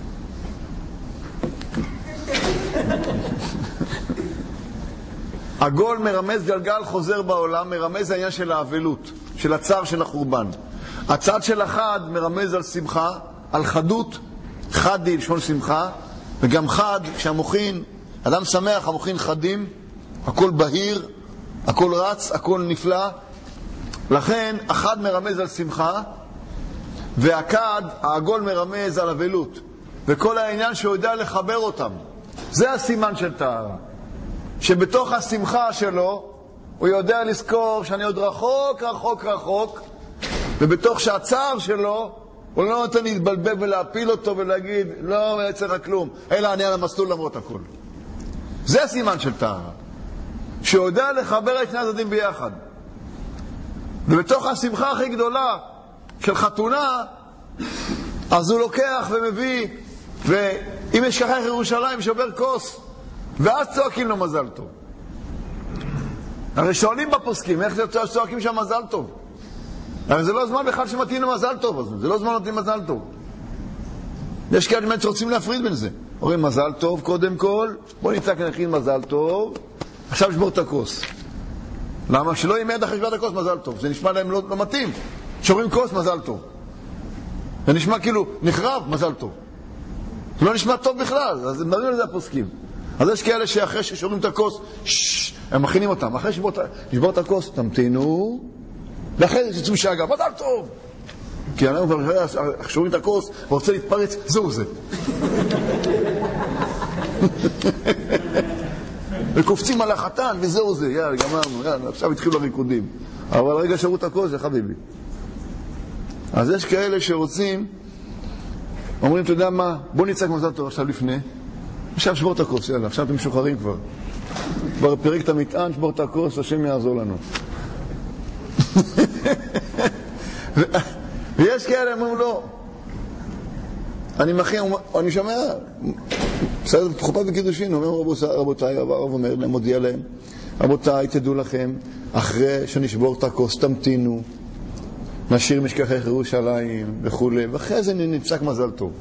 עגול מרמז גלגל חוזר בעולם, מרמז העניין של האבלות, של הצער של החורבן. הצד של החד מרמז על שמחה, על חדות, חדי לשון שמחה, וגם חד, כשהמוחין, אדם שמח, המוחין חדים, הכל בהיר, הכל רץ, הכל נפלא. לכן, החד מרמז על שמחה, והקד, העגול מרמז על אבלות. וכל העניין שהוא יודע לחבר אותם. זה הסימן של טהרה. שבתוך השמחה שלו, הוא יודע לזכור שאני עוד רחוק, רחוק, רחוק, ובתוך שהצער שלו, הוא לא נותן להתבלבל ולהפיל אותו ולהגיד, לא יצא לך כלום, אלא אני על המסלול למרות הכל. זה הסימן של טהרה. שהוא יודע לחבר את שני הצדדים ביחד. ובתוך השמחה הכי גדולה של חתונה, אז הוא לוקח ומביא, ואם יש שכח ירושלים שובר כוס, ואז צועקים לו מזל טוב. הרי שואלים בפוסקים, איך זה צועקים שם מזל טוב? הרי זה לא זמן בכלל שמתאים למזל טוב, אז זה לא זמן מתאים מזל טוב. יש כאלה באמת שרוצים להפריד בין זה. אומרים מזל טוב קודם כל, בוא נצטרך נכין מזל טוב, עכשיו שבור את הכוס. למה? שלא יימד אחרי שבר את הכוס מזל טוב, זה נשמע להם לא מתאים. שוברים כוס מזל טוב. זה נשמע כאילו נחרב מזל טוב. זה לא נשמע טוב בכלל, אז הם מדברים על זה הפוסקים. אז יש כאלה שאחרי ששורים את הכוס, הם מכינים אותם. אחרי שבור את הכוס, תמתינו, ואחרי זה תצאו שאגה, מזל טוב! כי אנחנו כבר שורים את הכוס, ורוצה להתפרץ, זהו זה. וקופצים על החתן, וזהו זה, יאללה, גמרנו, יאללה, עכשיו התחילו הריקודים. אבל רגע שרו את הכוס, זה חביבי. אז יש כאלה שרוצים, אומרים, אתה יודע מה, בוא נצעק מזל טוב עכשיו לפני, עכשיו שבור את הכוס, יאללה, עכשיו אתם משוחררים כבר. כבר פרק את המטען, שבור את הכוס, השם יעזור לנו. ויש כאלה, אומרים, לא. אני שומע, בסדר, חופה וקידושין, אומר רבותיי, הרב אומר להם, מודיע להם, רבותיי, תדעו לכם, אחרי שנשבור את הכוס, תמתינו, נשאיר משכחך ירושלים וכו', ואחרי זה נפסק מזל טוב.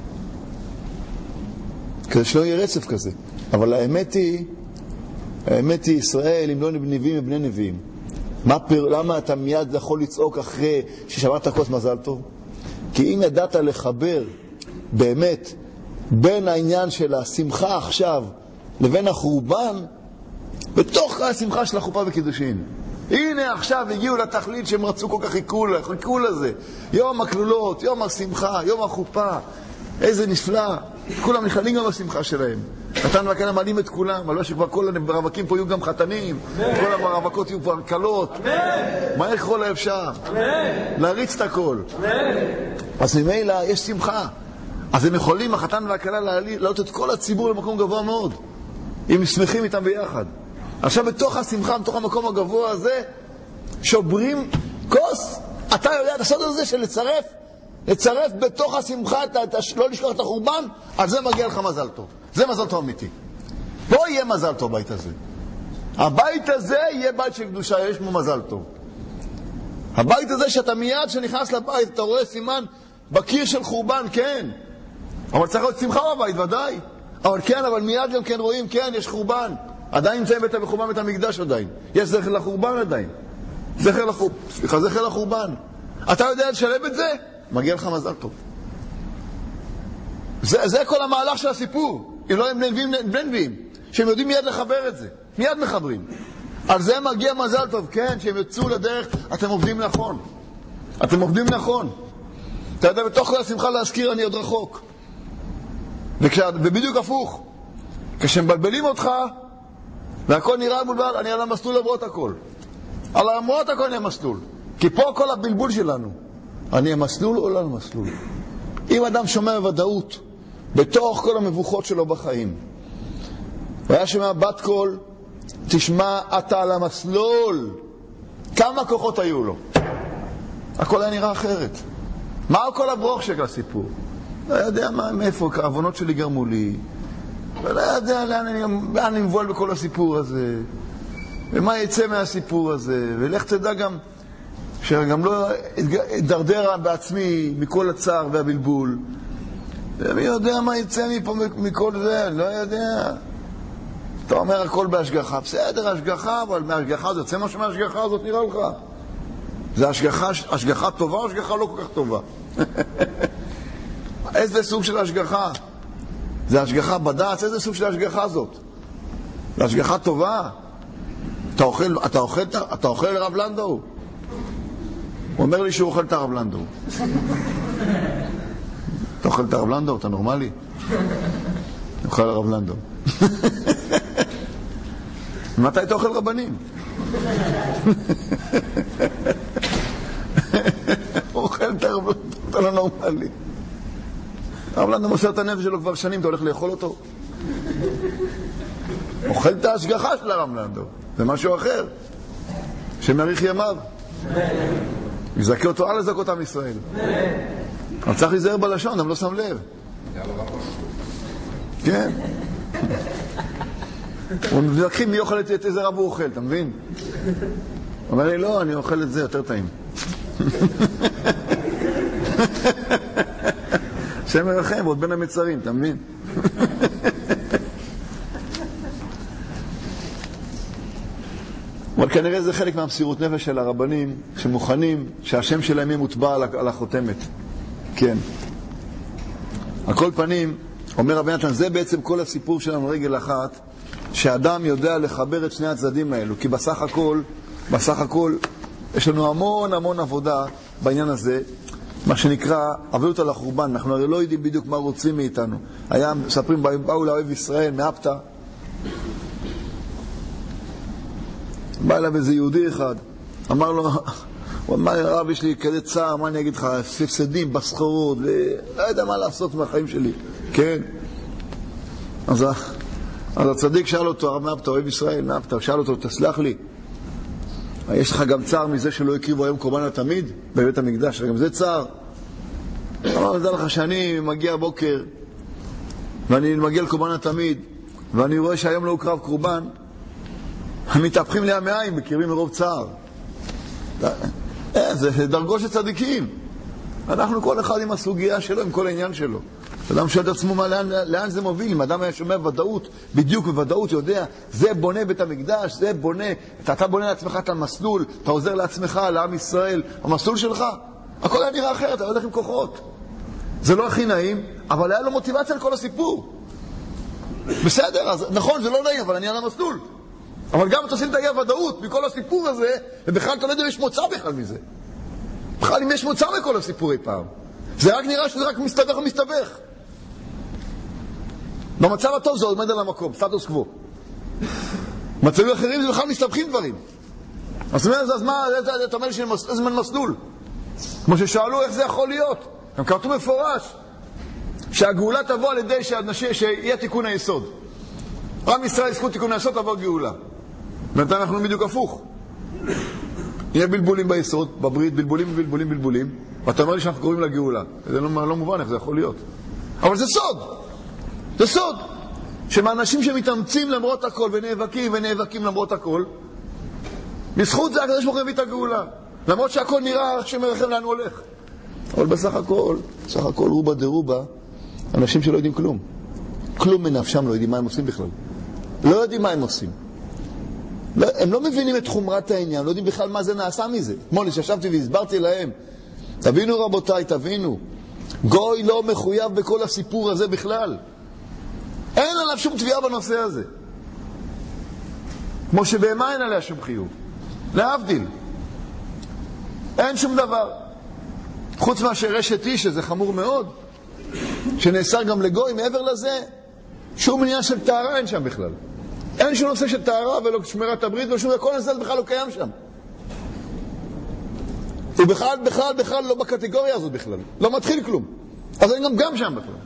כדי שלא יהיה רצף כזה. אבל האמת היא ישראל, אם לא נביאים ובני נביאים. למה אתה מיד יכול לצעוק אחרי ששמעת הכוס מזל טוב? כי אם ידעת לחבר באמת בין העניין של השמחה עכשיו לבין החורבן, בתוך השמחה של החופה וקידושין. הנה עכשיו הגיעו לתכלית שהם רצו כל כך חיכו לזה. יום הכלולות, יום השמחה, יום החופה. איזה נפלא. כולם נכללים גם בשמחה שלהם. חתן וכלה מעלים את כולם, אבל לא שכבר כל הרווקים פה יהיו גם חתנים. כל הרווקות יהיו כבר קלות. מהר ככל האפשר. להריץ את הכל. אז ממילא יש שמחה. אז הם יכולים, החתן והכלה, להעלות את כל הציבור למקום גבוה מאוד. אם שמחים איתם ביחד. עכשיו בתוך השמחה, בתוך המקום הגבוה הזה, שוברים כוס. אתה יודע את הסוד הזה של לצרף בתוך השמחה, לא לשכוח את החורבן, על זה מגיע לך מזל טוב. זה מזל טוב אמיתי. פה יהיה מזל טוב בית הזה. הבית הזה יהיה בית של קדושה, יש בו מזל טוב. הבית הזה שאתה מיד שנכנס לבית, אתה רואה סימן בקיר של חורבן, כן. אבל צריך להיות שמחה בבית, ודאי. אבל כן, אבל מיד גם כן רואים, כן, יש חורבן. עדיין נמצאים בחורבן בית המקדש עדיין. יש זכר לחורבן עדיין. זכר לחורבן. אתה יודע לשלב את זה? מגיע לך מזל טוב. זה כל המהלך של הסיפור. אם לא הם בני נביאים, שהם יודעים מיד לחבר את זה. מיד מחברים. על זה מגיע מזל טוב, כן, שהם יוצאו לדרך, אתם עובדים נכון. אתם עובדים נכון. אתה יודע, בתוך כל השמחה להזכיר, אני עוד רחוק. ובדיוק הפוך. כשמבלבלים אותך, והכל נראה מבולבל, אני על המסלול למרות הכל. על למרות הכל אני המסלול. כי פה כל הבלבול שלנו. אני המסלול או לא המסלול. אם אדם שומע בוודאות, בתוך כל המבוכות שלו בחיים, והיה שומע בת קול, תשמע, אתה על המסלול. כמה כוחות היו לו? הכל היה נראה אחרת. מה כל הברוך של הסיפור? לא יודע מאיפה, העוונות שלי גרמו לי. ולא יודע לאן אני מבועל בכל הסיפור הזה. ומה יצא מהסיפור הזה. ולך תדע גם, שגם לא אדרדר בעצמי מכל הצער והבלבול. ומי יודע מה יצא מפה מכל זה, לא יודע. אתה אומר הכל בהשגחה. בסדר, השגחה, אבל מהשגחה זה יוצא משהו מהשגחה הזאת נראה לך. זה השגחה טובה או השגחה לא כל כך טובה? איזה סוג של השגחה? זה השגחה בדעת, איזה סוג של השגחה זאת? זה השגחה טובה? אתה אוכל לרב לנדאו? הוא אומר לי שהוא אוכל את הרב לנדאו. אתה אוכל את הרב לנדאו? אתה נורמלי? אוכל לרב לנדאו. מתי אתה אוכל רבנים? הוא אוכל את הרב לנדאו, אתה לא נורמלי. הרב לנדאו מוסר את הנפש שלו כבר שנים, אתה הולך לאכול אותו? אוכל את ההשגחה של הרב לנדאו, זה משהו אחר, שמאריך ימיו. יזכה אותו על לזכות עם ישראל. אבל צריך להיזהר בלשון, הם לא שם לב. כן. ומתווכחים מי אוכל את איזה רב הוא אוכל, אתה מבין? אומר לי, לא, אני אוכל את זה יותר טעים. שם מרחם, עוד בין המצרים, אתה מבין? אבל כנראה זה חלק מהמסירות נפש של הרבנים שמוכנים שהשם שלהם יהיה מוטבע על החותמת. כן. על כל פנים, אומר רבי נתן, זה בעצם כל הסיפור שלנו רגל אחת, שאדם יודע לחבר את שני הצדדים האלו, כי בסך הכל, יש לנו המון עבודה בעניין הזה, מה שנקרא עבדות על החורבן. אנחנו הרי לא יודעים בדיוק מה רוצים מאיתנו. היה, מספרים, באו לאוהב ישראל, מאפתא, בא אליו איזה יהודי אחד, אמר לו, הוא אמר, הרב, יש לי כזה צער, מה אני אגיד לך, הפסדים בסחורות, ולא יודע מה לעשות מהחיים שלי. כן? אז הצדיק שאל אותו, הרב, מה אתה אוהב ישראל? מה אתה? שאל אותו, תסלח לי. יש לך גם צער מזה שלא הקריבו היום קורבן התמיד בבית המקדש, גם זה צער. אמר, זה לך שאני מגיע בוקר, ואני מגיע לקורבן התמיד, ואני רואה שהיום לא הוקרב קורבן, הם מתהפכים לי המעיים, בקרבים מרוב צער. זה דרגות של צדיקים. אנחנו כל אחד עם הסוגיה שלו, עם כל העניין שלו. אדם שואל את עצמו לאן זה מוביל. אם אדם היה שומע ודאות, בדיוק בוודאות יודע, זה בונה בית המקדש, זה בונה, אתה בונה לעצמך את המסלול, אתה עוזר לעצמך, לעם ישראל, המסלול שלך, הכל היה נראה אחרת, אתה הולך עם כוחות. זה לא הכי נעים, אבל היה לו מוטיבציה לכל הסיפור. בסדר, אז נכון, זה לא נעים, אבל אני על המסלול. אבל גם אתה עושים את הוודאות מכל הסיפור הזה, ובכלל אתה לא יודע אם יש מוצא בכלל מזה. בכלל אם יש מוצא מכל הסיפורי פעם. זה רק נראה שזה רק מסתבך ומסתבך. במצב הטוב זה עומד על המקום, סטטוס קוו. מצבים אחרים זה בכלל מסתבכים דברים. אז מה, אתה אומר איזה מן מסלול? כמו ששאלו איך זה יכול להיות. הם כתוב מפורש שהגאולה תבוא על ידי שיהיה תיקון היסוד. עם ישראל יזכו תיקון היסוד, תבוא גאולה. בינתיים אנחנו בדיוק הפוך. יהיה בלבולים ביסוד, בברית, בלבולים, ואתה אומר לי שאנחנו קוראים לגאולה. זה לא מובן איך זה יכול להיות. אבל זה סוד. זה סוד. שמאנשים שמתאמצים למרות הכל ונאבקים למרות הכל, בזכות זה הקדוש ברוך הוא הביא את הגאולה. למרות שהכל נראה שמרחם לאן הוא הולך. אבל בסך הכל רובה דרובה, אנשים שלא יודעים כלום. כלום מנפשם לא יודעים מה הם עושים בכלל. לא יודעים מה הם עושים. הם לא מבינים את חומרת העניין, לא יודעים בכלל מה זה נעשה מזה. אתמול שישבתי והסברתי להם, תבינו רבותיי, תבינו, גוי לא מחויב בכל הסיפור הזה בכלל. אין עליו שום תביעה בנושא הזה. כמו שבהמה אין עליה שום חיוב. להבדיל. אין שום דבר. חוץ מאשר רשת איש, שזה חמור מאוד, שנאסר גם לגוי, מעבר לזה, שום עניין של טהרה אין שם בכלל. אין שום נושא של טהרה ולא שמירת הברית ושום כל נושא בכלל לא קיים שם. הוא בכלל לא בקטגוריה הזאת בכלל. לא מתחיל כלום. אז אין גם שם בכלל.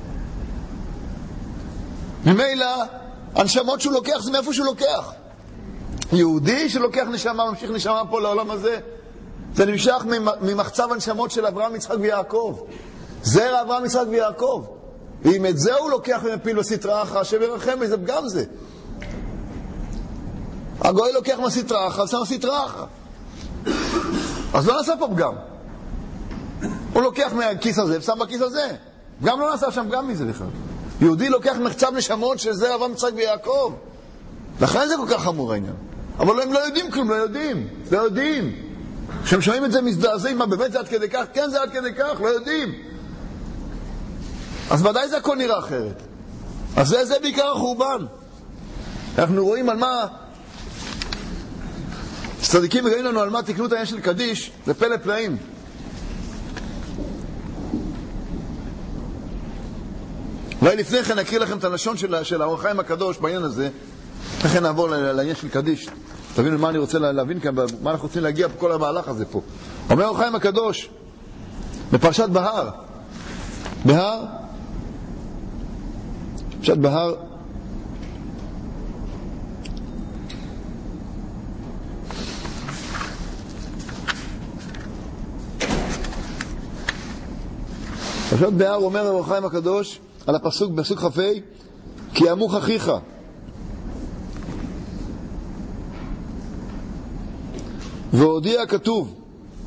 ממילא, הנשמות שהוא לוקח זה מאיפה שהוא לוקח. יהודי שלוקח נשמה, ממשיך נשמה פה לעולם הזה, זה נמשך ממחצב הנשמות של אברהם, יצחק ויעקב. זרע אברהם, יצחק ויעקב. ואם את זה הוא לוקח ומפיל בסטרא אחרא, השם ירחם, זה גם זה. הגוי לוקח מסטרא אחרא, שם סטרא אחרא. אז לא נעשה פה פגם. הוא לוקח מהכיס הזה ושם בכיס הזה. גם לא נעשה שם גם מזה בכלל. יהודי לוקח מחצב נשמות של זרע אברהם, יצחק ויעקב. לכן זה כל כך חמור העניין. אבל הם לא יודעים כלום, לא יודעים. כשהם שומעים את זה מזדעזעים, מה באמת זה עד כדי כך? כן, זה עד כדי כך, לא יודעים. אז ודאי זה הכל נראה אחרת. אז זה בעיקר החורבן. אנחנו רואים על מה צדיקים מגעים לנו על מה תקנו את העניין של קדיש, זה פלא פלאים. אולי לפני כן נקריא לכם את הלשון של האור החיים הקדוש בעניין הזה, לכן נעבור לעניין של קדיש. תבינו מה אני רוצה להבין כאן, מה אנחנו רוצים להגיע בכל המהלך הזה פה. אומר האור החיים הקדוש, בפרשת בהר, פרשת בהר, פרשת בהר אומר האור החיים הקדוש על הפסוק בפסוק כ"ה, כי ימוך אחיך. והודיע כתוב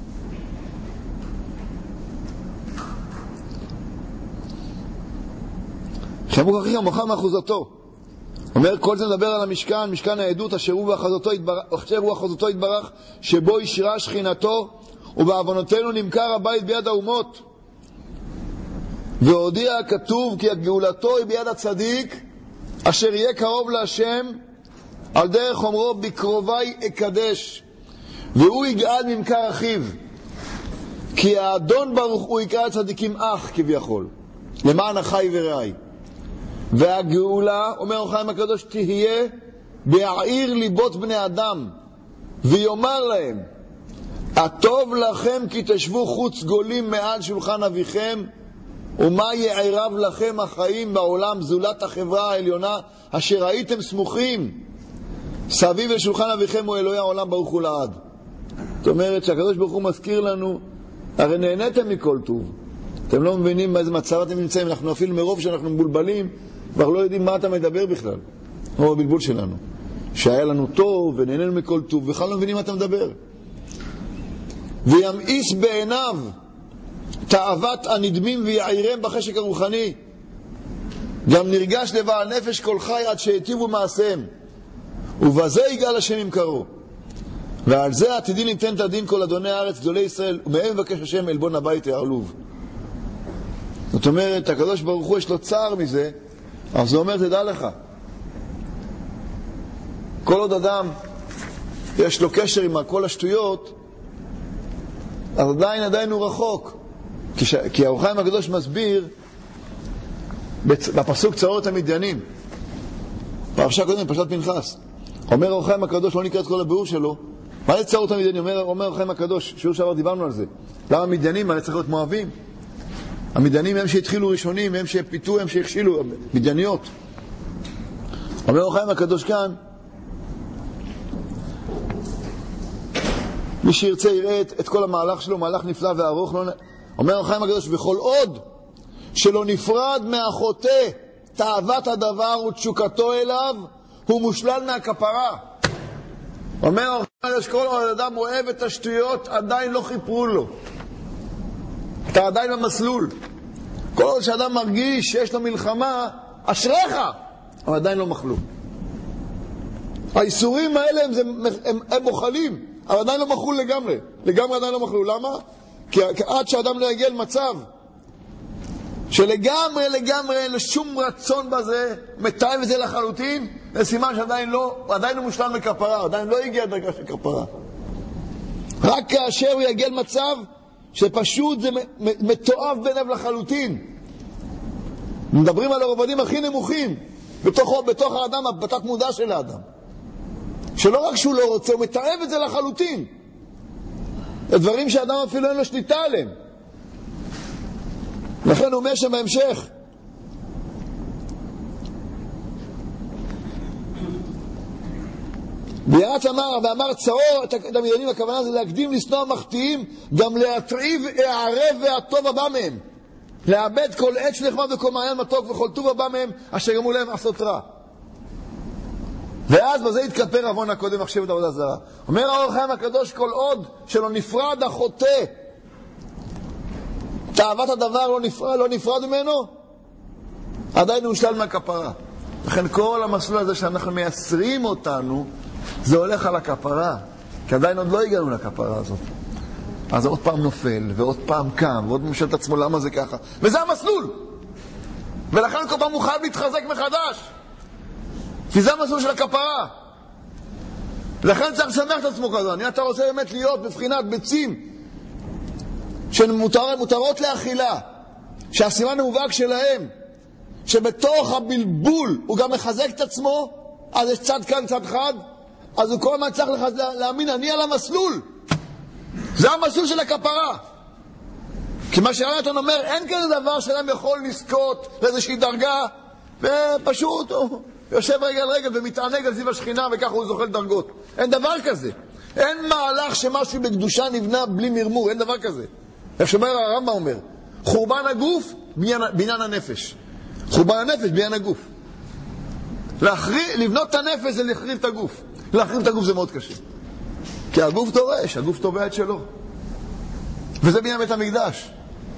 שימוך אחיך מוכר מאחוזתו. אומר כל זה מדבר על המשכן, משכן העדות אשר הוא אחוזתו יתברך, שבו ישרה שכינתו, ובעוונותינו נמכר הבית ביד האומות. והודיע כתוב כי גאולתו היא ביד הצדיק אשר יהיה קרוב להשם, על דרך אומרו בקרובי אקדש, והוא יגאל ממכר אחיו, כי האדון ברוך הוא יקרא הצדיקים אח כביכול, למען אחי ורעי. והגאולה, אומר האור החיים הקדוש, תהיה בהעיר ליבות בני אדם, ויאמר להם הטוב לכם כי תשבו חוץ גולים מעל שולחן אביכם, ומה יערב לכם החיים בעולם זולת החברה העליונה אשר הייתם סמוכים סביב לשולחן אביכם הוא אלוהי העולם ברוך הוא לעד. זאת אומרת שהקדוש ברוך הוא מזכיר לנו, הרי נהניתם מכל טוב, אתם לא מבינים באיזה מצב אתם נמצאים, אנחנו אפילו מרוב שאנחנו מבולבלים כבר לא יודעים מה אתה מדבר בכלל, או בבלבול שלנו שהיה לנו טוב ונהנינו מכל טוב וכלל לא מבינים מה אתה מדבר. וימאיס בעיניו תאוות הנדמים ויעירם בחשק הרוחני, גם נרגש לבעל נפש כל חי עד שהיטיבו מעשיהם, ובזה יגאל השם ימכרו. ועל זה עתידי ניתן את הדין כל אדוני הארץ גדולי ישראל, ומהם מבקש השם אלבון הבית העלוב. זאת אומרת הקדוש ברוך הוא יש לו צער מזה, אבל זה אומר תדע לך, כל עוד אדם יש לו קשר עם כל השטויות, אז עדיין הוא רחוק. כי האור החיים הקדוש מסביר בפסוק צרות המדיינים, פרשה קודם, פרשת פנחס, אומר האור החיים הקדוש, לא נקרא את כל הביאור שלו, מה זה צרות המדיינים? אומר האור החיים הקדוש, שיעור שעבר דיברנו על זה, למה המדיינים? מה צריך להיות מואבים? המדיינים הם שהתחילו ראשונים, הם שפיתו, הם שהכשילו, מדייניות. אומר האור החיים הקדוש כאן, מי שירצה יראה את כל המהלך שלו, מהלך נפלא וארוך. אומר האור החיים הקדוש, וכל עוד שלא נפרד מהחוטא תאוות הדבר ותשוקתו אליו, הוא מושלל מהכפרה. אומר האור החיים הקדוש, כל עוד אדם אוהב את השטויות, עדיין לא חיפרו לו. אתה עדיין במסלול. כל עוד שאדם מרגיש שיש לו מלחמה, אשריך, אבל עדיין לא מחלו. האיסורים האלה הם מוכלים, אבל עדיין לא מחול לגמרי. לגמרי עדיין לא מחלו. למה? כי עד שאדם לא יגיע למצב שלגמרי אין לו שום רצון בזה, מתאם את זה לחלוטין, זה סימן שעדיין לא מושלם לכפרה, עדיין לא הגיע לדרגה של כפרה. רק כאשר הוא יגיע למצב שפשוט זה מתואב ביניו לחלוטין. מדברים על הרבדים הכי נמוכים בתוך האדם, בתת מודע של האדם, שלא רק שהוא לא רוצה, הוא מתאב את זה לחלוטין. הדברים שהאדם אפילו אין לו שליטה עליהם. לכן הוא אומר שם בהמשך, ביעץ ואמר צאו את המדיינים, הכוונה זה להקדים לשנוא המחטיאים, גם להטריב הערב והטוב הבא מהם, לאבד כל עץ נחמד וכל מעיין מתוק וכל טוב הבא מהם אשר גרמו להם לעשות רע. ואז בזה יתכפר עוון הקודם מחשבת עבודה זרה. אומר האור החיים הקדוש, כל עוד שלא נפרד החוטא תאוות הדבר לא נפרד ממנו, עדיין הוא שלל מהכפרה. לכן כל המסלול הזה שאנחנו מייסרים אותנו, זה הולך על הכפרה, כי עדיין עוד לא הגענו לכפרה הזאת. אז עוד פעם נופל, ועוד פעם קם, ועוד משאל את עצמו למה זה ככה. וזה המסלול. ולכן כל פעם הוא חייב להתחזק מחדש. כי זה המסלול של הכפרה. לכן צריך לשמח את עצמו כזה. אם אתה רוצה באמת להיות בבחינת ביצים שמותרות לאכילה, שהסימן המובהק שלהם, שבתוך הבלבול הוא גם מחזק את עצמו, אז יש צד כאן, צד חד, אז הוא כל הזמן צריך להאמין, אני על המסלול. זה המסלול של הכפרה. כי מה שהרייתון אומר, אין כזה דבר שאדם יכול לזכות לאיזושהי דרגה, ופשוט הוא יושב רגל רגל ומתענג על זיו השכינה, וככה הוא זוכל דרגות. אין דבר כזה. אין מהלך שמשהו בקדושה נבנה בלי מרמור, אין דבר כזה. איך שאומר הרמב"ם אומר, חורבן הגוף, בניין הנפש. חורבן הנפש, בניין הגוף. לבנות את הנפש זה להחריב את הגוף. להחריב את הגוף זה מאוד קשה. כי הגוף דורש, הגוף תובע את שלו. וזה בניין בית המקדש.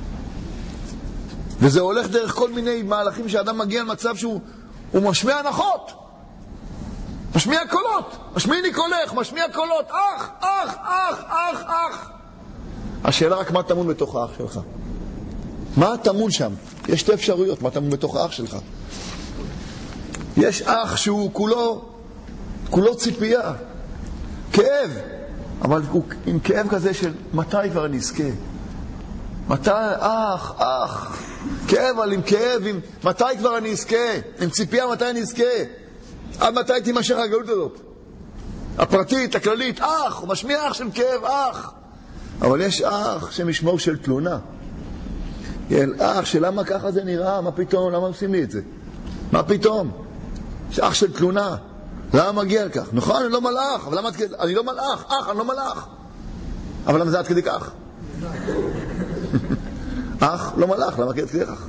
וזה הולך דרך כל מיני מהלכים שאדם מגיע למצב שהוא משמיע הנחות. משמיע קולות. משמיע קולך, משמיע קולות. אח, אח, אח, אח, אח. השאלה רק מה תמון בתוך האח שלך. מה תמון שם? יש שתי אפשרויות, מה תמון בתוך האח שלך. יש אח שהוא כולו ציפייה, כאב, אבל הוא עם כאב כזה של מתי כבר אני אזכה. מתי, אח, כאב, אבל עם כאב, מתי כבר אני אזכה. עם ציפייה מתי אני אזכה. עד מתי תימשך הגלות הזאת. הפרטית, הכללית, אח, הוא משמיע אח של כאב, אח. אבל יש אח שמשמור של תלונה. אח שלמה ככה זה נראה, מה פתאום, למה עושים לי את זה? מה פתאום? יש אח של תלונה. למה מגיע כך? נכון, אני לא מלאך, אבל למה אני לא מלאך? אני לא מלאך. אבל למה זה עד כדי כך? אח לא מלאך, למה עד כדי כך?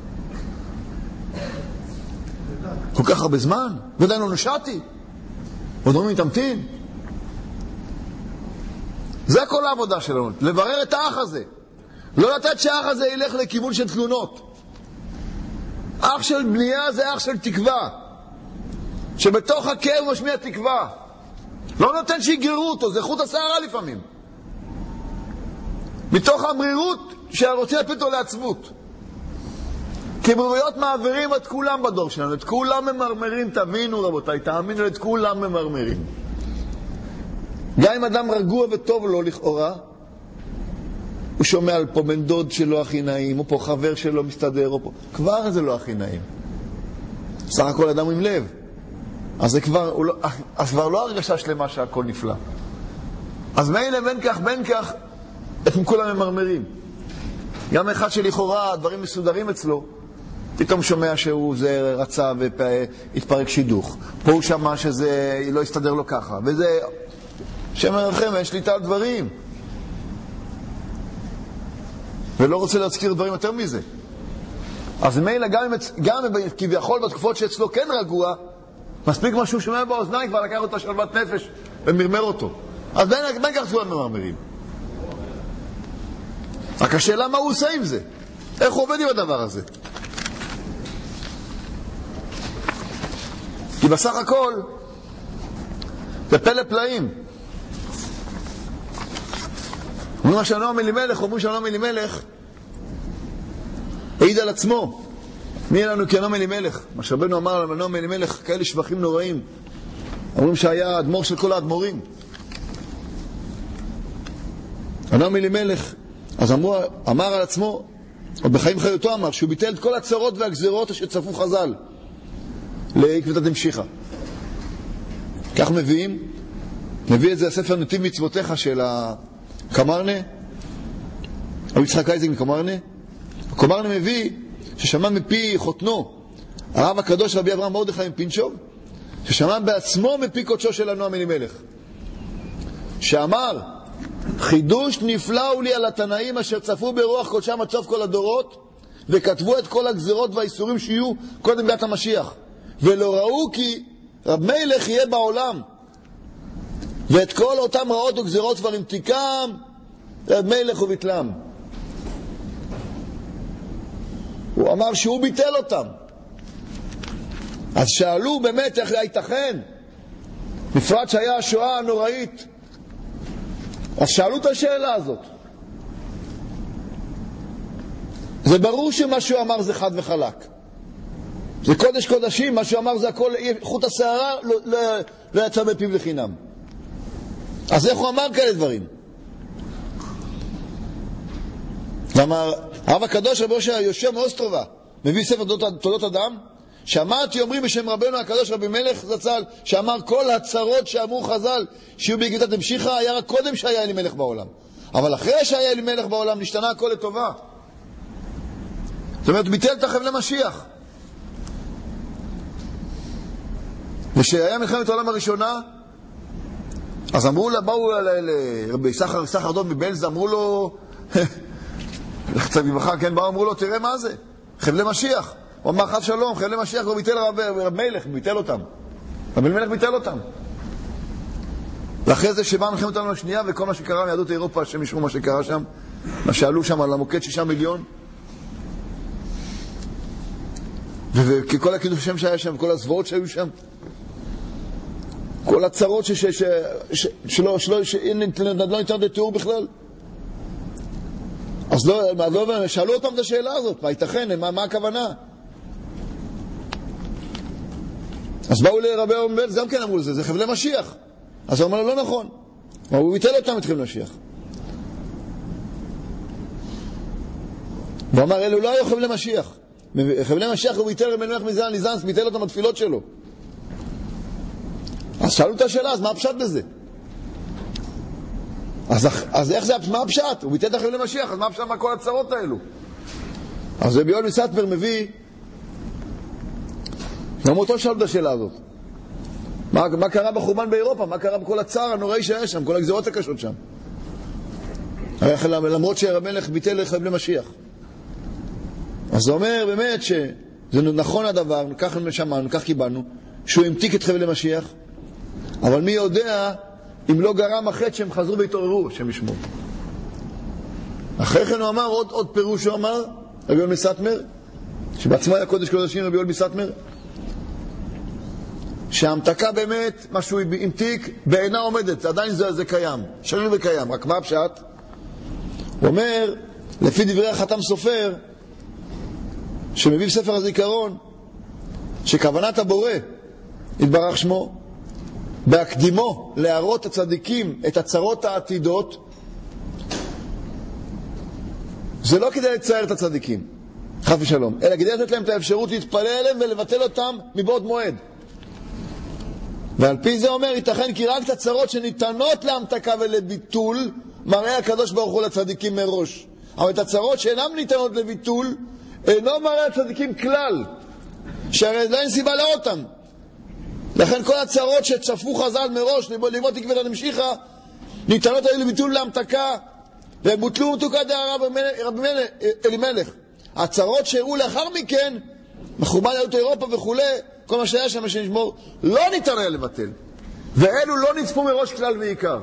כל כך הרבה זמן, ועדיין לא נשאתי, עוד לא מתאמתין. זה כל העבודה שלנו, לברר את האח הזה. לא לתת שהאח הזה ילך לכיוון של תלונות. אח של בנייה זה אח של תקווה, שבתוך הכאב משמיע תקווה. לא נותן שיגרו אותו, זה חוט השערה לפעמים. מתוך המרירות שרוצים להפיל אותו לעצבות. כי ברירויות מעבירים את כולם בדור שלנו, את כולם ממרמרים, תבינו רבותיי, תאמינו, את כולם ממרמרים. גם אם אדם רגוע וטוב לו לכאורה, הוא שומע על פה בן דוד שלו הכי נעים, או פה חבר שלו מסתדר, או פה, כבר זה לא הכי נעים. סך הכל אדם עם לב. אז זה כבר, אז כבר לא הרגשה שלמה שהכל נפלא. אז מילא בין כך, את כולם ממרמרים. גם אחד שלכאורה דברים מסודרים אצלו, פתאום שומע שהוא זה רצה והתפרק שידוך. פה הוא שמע שזה לא יסתדר לו ככה. וזה, שמרחם, אין שליטה על דברים. ולא רוצה להזכיר דברים יותר מזה. אז מילא גם כביכול בתקופות שאצלו כן רגוע, מספיק משהו שומע באוזניים, כבר לקח אותה שלוות נפש ומרמר אותו. אז בין כך כולם ממרמרים. רק השאלה מה הוא עושה עם זה? איך הוא עובד עם הדבר הזה? כי בסך הכל זה פלא פלאים. אומרים שנועם אלימלך העיד על עצמו. מי יהיה לנו כנועם אלימלך? מה שרבנו אמר על נועם אלימלך, כאלה שבחים נוראים. אומרים שהיה אדמו"ר של כל האדמו"רים. נועם אלימלך, אז אמר על עצמו, או בחיים חיותו אמר, שהוא ביטל את כל הצרות והגזרות שצפו חז"ל לעקבתא דמשיחא. כך מביא את זה הספר נתיב מצוותיך של הקמרנה, או יצחק אייזק מקמרנה. הקמרנה מביא ששמע מפי חותנו, הרב הקדוש רבי אברהם מרדכי מפינצ'וב, ששמע בעצמו מפי קודשו של נועם אלימלך, שאמר, חידוש נפלא הוא לי על התנאים אשר צפו ברוח קודשם עד סוף כל הדורות, וכתבו את כל הגזרות והאיסורים שיהיו קודם ביאת המשיח, ולא ראו כי רב מלך יהיה בעולם, ואת כל אותם רעות וגזרות כבר המתיקם רב מלך וביטלם. הוא אמר שהוא ביטל אותם. אז שאלו באמת איך הייתכן, בפרט שהיה השואה הנוראית, אז שאלו את השאלה הזאת. זה ברור שמה שהוא אמר זה חד וחלק, זה קודש קודשים, מה שהוא אמר זה הכל, חוט השערה לא יצא מפיו לחינם. אז איך הוא אמר כאלה דברים? ואמר הרב הקדוש רבי יושב מאוסטרובה, מביא ספר תולדות אדם, שמעתי אומרים בשם רבנו הקדוש רבי מלך זצ"ל, שאמר כל הצרות שאמרו חז"ל שיהיו בעקבתא דמשיחא היה רק קודם שהיה אלימלך בעולם, אבל אחרי שהיה אלימלך בעולם נשתנה הכל לטובה. זאת אומרת, ביטל את החבלי משיח. ושהיה מלחמת העולם הראשונה, אז אמרו לה, באו לרבי סחר דוב מבלז, אמרו לו קצת מבחר, כן, באו אמרו לו, תראה מה זה, חבלי משיח. הוא אמר חד שלום, חבלי משיח הוא ביטל רב מלך, ביטל אותם. רבי מלך ביטל אותם. ואחרי זה שבא מלחמת העולם השנייה, וכל מה שקרה מיהדות אירופה, השם ישמעו מה שקרה שם, מה שעלו שם על המוקד 6 מיליון, וכל הקידוש השם שהיה שם, כל הזוועות שהיו שם, כל הצרות שלא ניתן לתיאור בכלל. אז לא שאלו אותם את השאלה הזאת, מה ייתכן, מה הכוונה? אז באו לרבי אומר, גם כן אמרו לזה, זה חבלי משיח. אז הוא אומר, לא נכון, הוא ביטל אותם את חבלי משיח. הוא אמר, אלו לא היו חבלי משיח. חבלי משיח הוא ביטל רבי מלך מזן ליזנס, ביטל אותם התפילות שלו. אז שאלו את השאלה, אז מה הפשט בזה? אז איך זה, מה הפשט? הוא ביטל את החבל למשיח, אז מה הפשט מה כל הצרות האלו? אז רבי יואל מסטמר מביא, גם אותו שאל את השאלה הזאת. מה קרה בחורבן באירופה? מה קרה בכל הצער הנוראי שהיה שם? כל הגזירות הקשות שם? למרות שהמלך ביטל חבל למשיח. אז זה אומר באמת שזה נכון הדבר, כך שמענו, כך קיבלנו, שהוא המתיק את חבל למשיח, אבל מי יודע אם לא גרם החטא שהם חזרו והתעוררו, שהם ישמעו. אחרי כן הוא אמר עוד פירוש, הוא אמר, רבי יואל מסטמר, שבעצמו היה קודש קודשים רבי יואל מסטמר, שההמתקה באמת, מה שהוא המתיק, בעינה עומדת, עדיין זה קיים, שריר וקיים, רק מה הפשט? הוא אומר, לפי דברי החתם סופר, שמביא בספר הזיכרון, שכוונת הבורא, התברך שמו, בהקדימו להראות הצדיקים את הצרות העתידות, זה לא כדי לצייר את הצדיקים, חס ושלום, אלא כדי לתת להם את האפשרות להתפלל עליהם ולבטל אותם מבעוד מועד. ועל פי זה אומר, ייתכן כי רק את הצרות שניתנות להמתקה ולביטול, מראה הקדוש ברוך הוא לצדיקים מראש. אבל את הצרות שאינם ניתנות לביטול, אינו מראה לצדיקים כלל, שהרי אין סיבה לאותם. לכן כל הצרות שצפו חז"ל מראש, לימות תקוות הנמשיכה, ניתנות היו לביטול להמתקה, והם בוטלו מתוקה רבי אלימלך. הצרות שהראו לאחר מכן, מחורבן יהדות אירופה וכו', כל מה שהיה שם שנשמור, לא ניתן היה לבטל. ואלו לא נצפו מראש כלל ועיקר.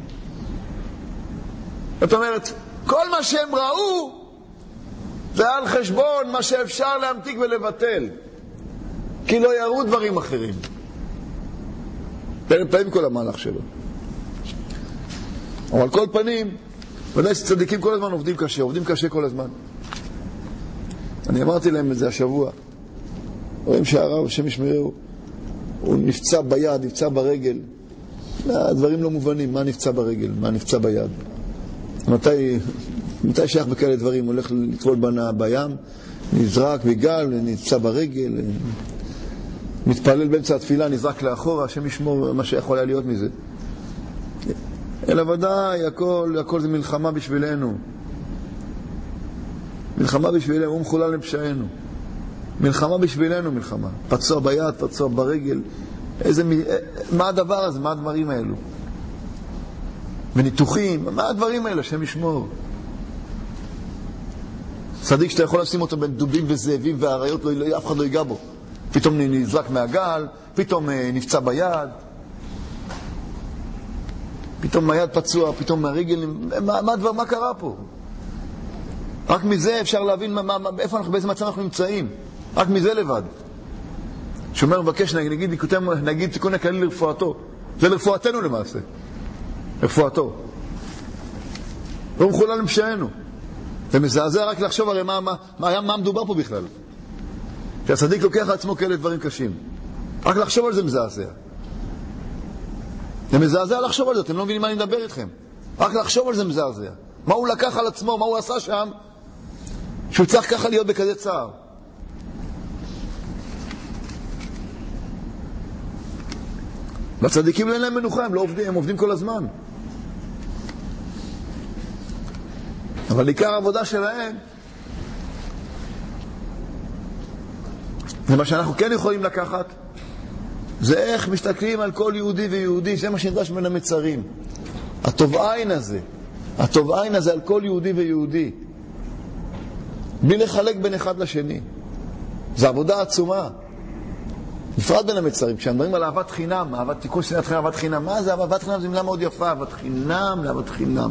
זאת אומרת, כל מה שהם ראו, זה על חשבון מה שאפשר להמתיק ולבטל. כי לא יראו דברים אחרים. פעמים כל המהלך שלו. אבל על כל פנים, ודאי שצדיקים כל הזמן עובדים קשה כל הזמן. אני אמרתי להם את זה השבוע. רואים שהרב, השם ישמרהו, הוא נפצע ביד, נפצע ברגל. הדברים לא מובנים, מה נפצע ברגל, מה נפצע ביד. מתי שייך בכאלה דברים, הוא הולך לטבול בים, נזרק בגל, נפצע ברגל, מתפלל באמצע התפילה, נזרק לאחורה, השם ישמור מה שיכול היה להיות מזה. אלא ודאי, הכל זה מלחמה בשבילנו. מלחמה בשבילנו, הוא מחולל לפשענו. מלחמה בשבילנו, מלחמה. פצוע ביד, פצוע ברגל. מה הדבר הזה? מה הדברים האלו? וניתוחים, מה הדברים האלה? השם ישמור. צדיק שאתה יכול לשים אותו בין דובים וזאבים והאריות, אף אחד לא ייגע בו. פתאום נזרק מהגל, פתאום נפצע ביד, פתאום היד פצוע, פתאום מהרגל, מה קרה פה? רק מזה אפשר להבין איפה אנחנו, באיזה מצב אנחנו נמצאים. רק מזה לבד. שאומר מבקש, נגיד תיקון הכללי לרפואתו. זה לרפואתנו למעשה. רפואתו. לא מחולל לפשענו. ומזעזע רק לחשוב הרי מה מדובר פה בכלל. שהצדיק לוקח לעצמו כאלה דברים קשים. רק לחשוב על זה מזעזע. זה מזעזע לחשוב על זה, אתם לא מבינים מה אני מדבר איתכם. רק לחשוב על זה מזעזע. מה הוא לקח על עצמו, מה הוא עשה שם, שהוא צריך ככה להיות בכזה צער. והצדיקים אין להם מנוחה, הם לא עובדים, הם עובדים כל הזמן. אבל עיקר העבודה שלהם, ומה שאנחנו כן יכולים לקחת, זה איך מסתכלים על כל יהודי ויהודי, זה מה שנדרש מן המצרים. הטוב עין הזה על כל יהודי ויהודי, בלי לחלק בין אחד לשני. זו עבודה עצומה. נפרד בין המצרים. כשאמרים על אהבת חינם, אהבת תיקון שנאת חינם, אהבת חינם, מה זה אהבת חינם? זו מילה מאוד יפה, אהבת חינם לאהבת חינם.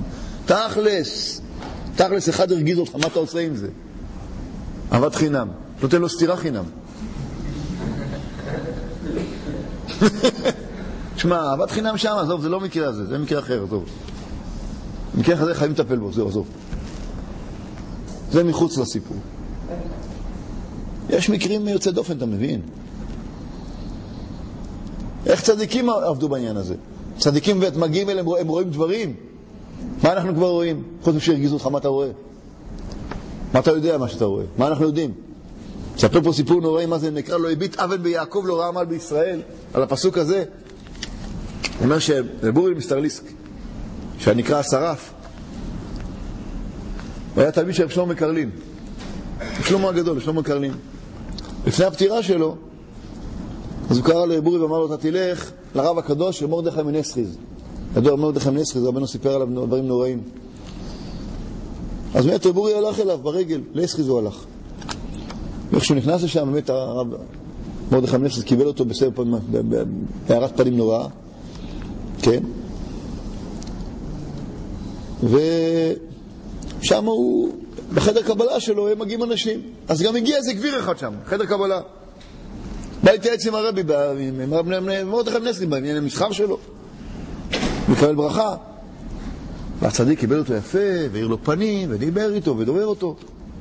תכלס אחד הרגיז אותך, מה אתה עושה עם זה? אהבת חינם. נותן לו סתירה חינם. תשמע, אהבת חינם שם, עזוב, זה לא מקרה הזה, זה מקרה אחר, עזוב. מקרה הזה חייבים לטפל בו, זהו, עזוב. זה מחוץ לסיפור. יש מקרים יוצא דופן, אתה מבין? איך צדיקים עבדו בעניין הזה? צדיקים מגיעים אליהם, הם רואים דברים. מה אנחנו כבר רואים? חוץ שהרגיזו אותך, מה אתה רואה? מה אתה יודע מה שאתה רואה? מה אנחנו יודעים? ספר פה סיפור נוראי, מה זה נקרא? לא הביט אבן ביעקב, לא ראה עמל בישראל. על הפסוק הזה אומר שבורי מסטרליסק, שנקרא השרף. הוא היה תלמיד של שלמה קרלין. שלמה הגדול, שלמה קרלין. לפני הפטירה שלו, אז הוא קרא לרבורי ואמר לו, אתה תלך לרב הקדוש של מרדכי מנסחיז. ידוע מרדכי מנסחיז, רבנו סיפר עליו דברים נוראים. אז באמת רבורי הלך אליו ברגל, לסחיז הוא הלך. ואיך שהוא נכנס לשם, באמת הרב מרדכי מנסחיז קיבל אותו בהערת פנים נוראה. כן? ושם הוא, בחדר קבלה שלו, הם מגיעים אנשים. אז גם הגיע איזה גביר אחד שם, חדר קבלה. בא להתייעץ עם הרבי, עם מרדכי מנסחיז, בעניין המסחר שלו. מקבל ברכה. והצדיק קיבל אותו יפה, והעיר לו פנים, ודיבר איתו, ודובר אותו.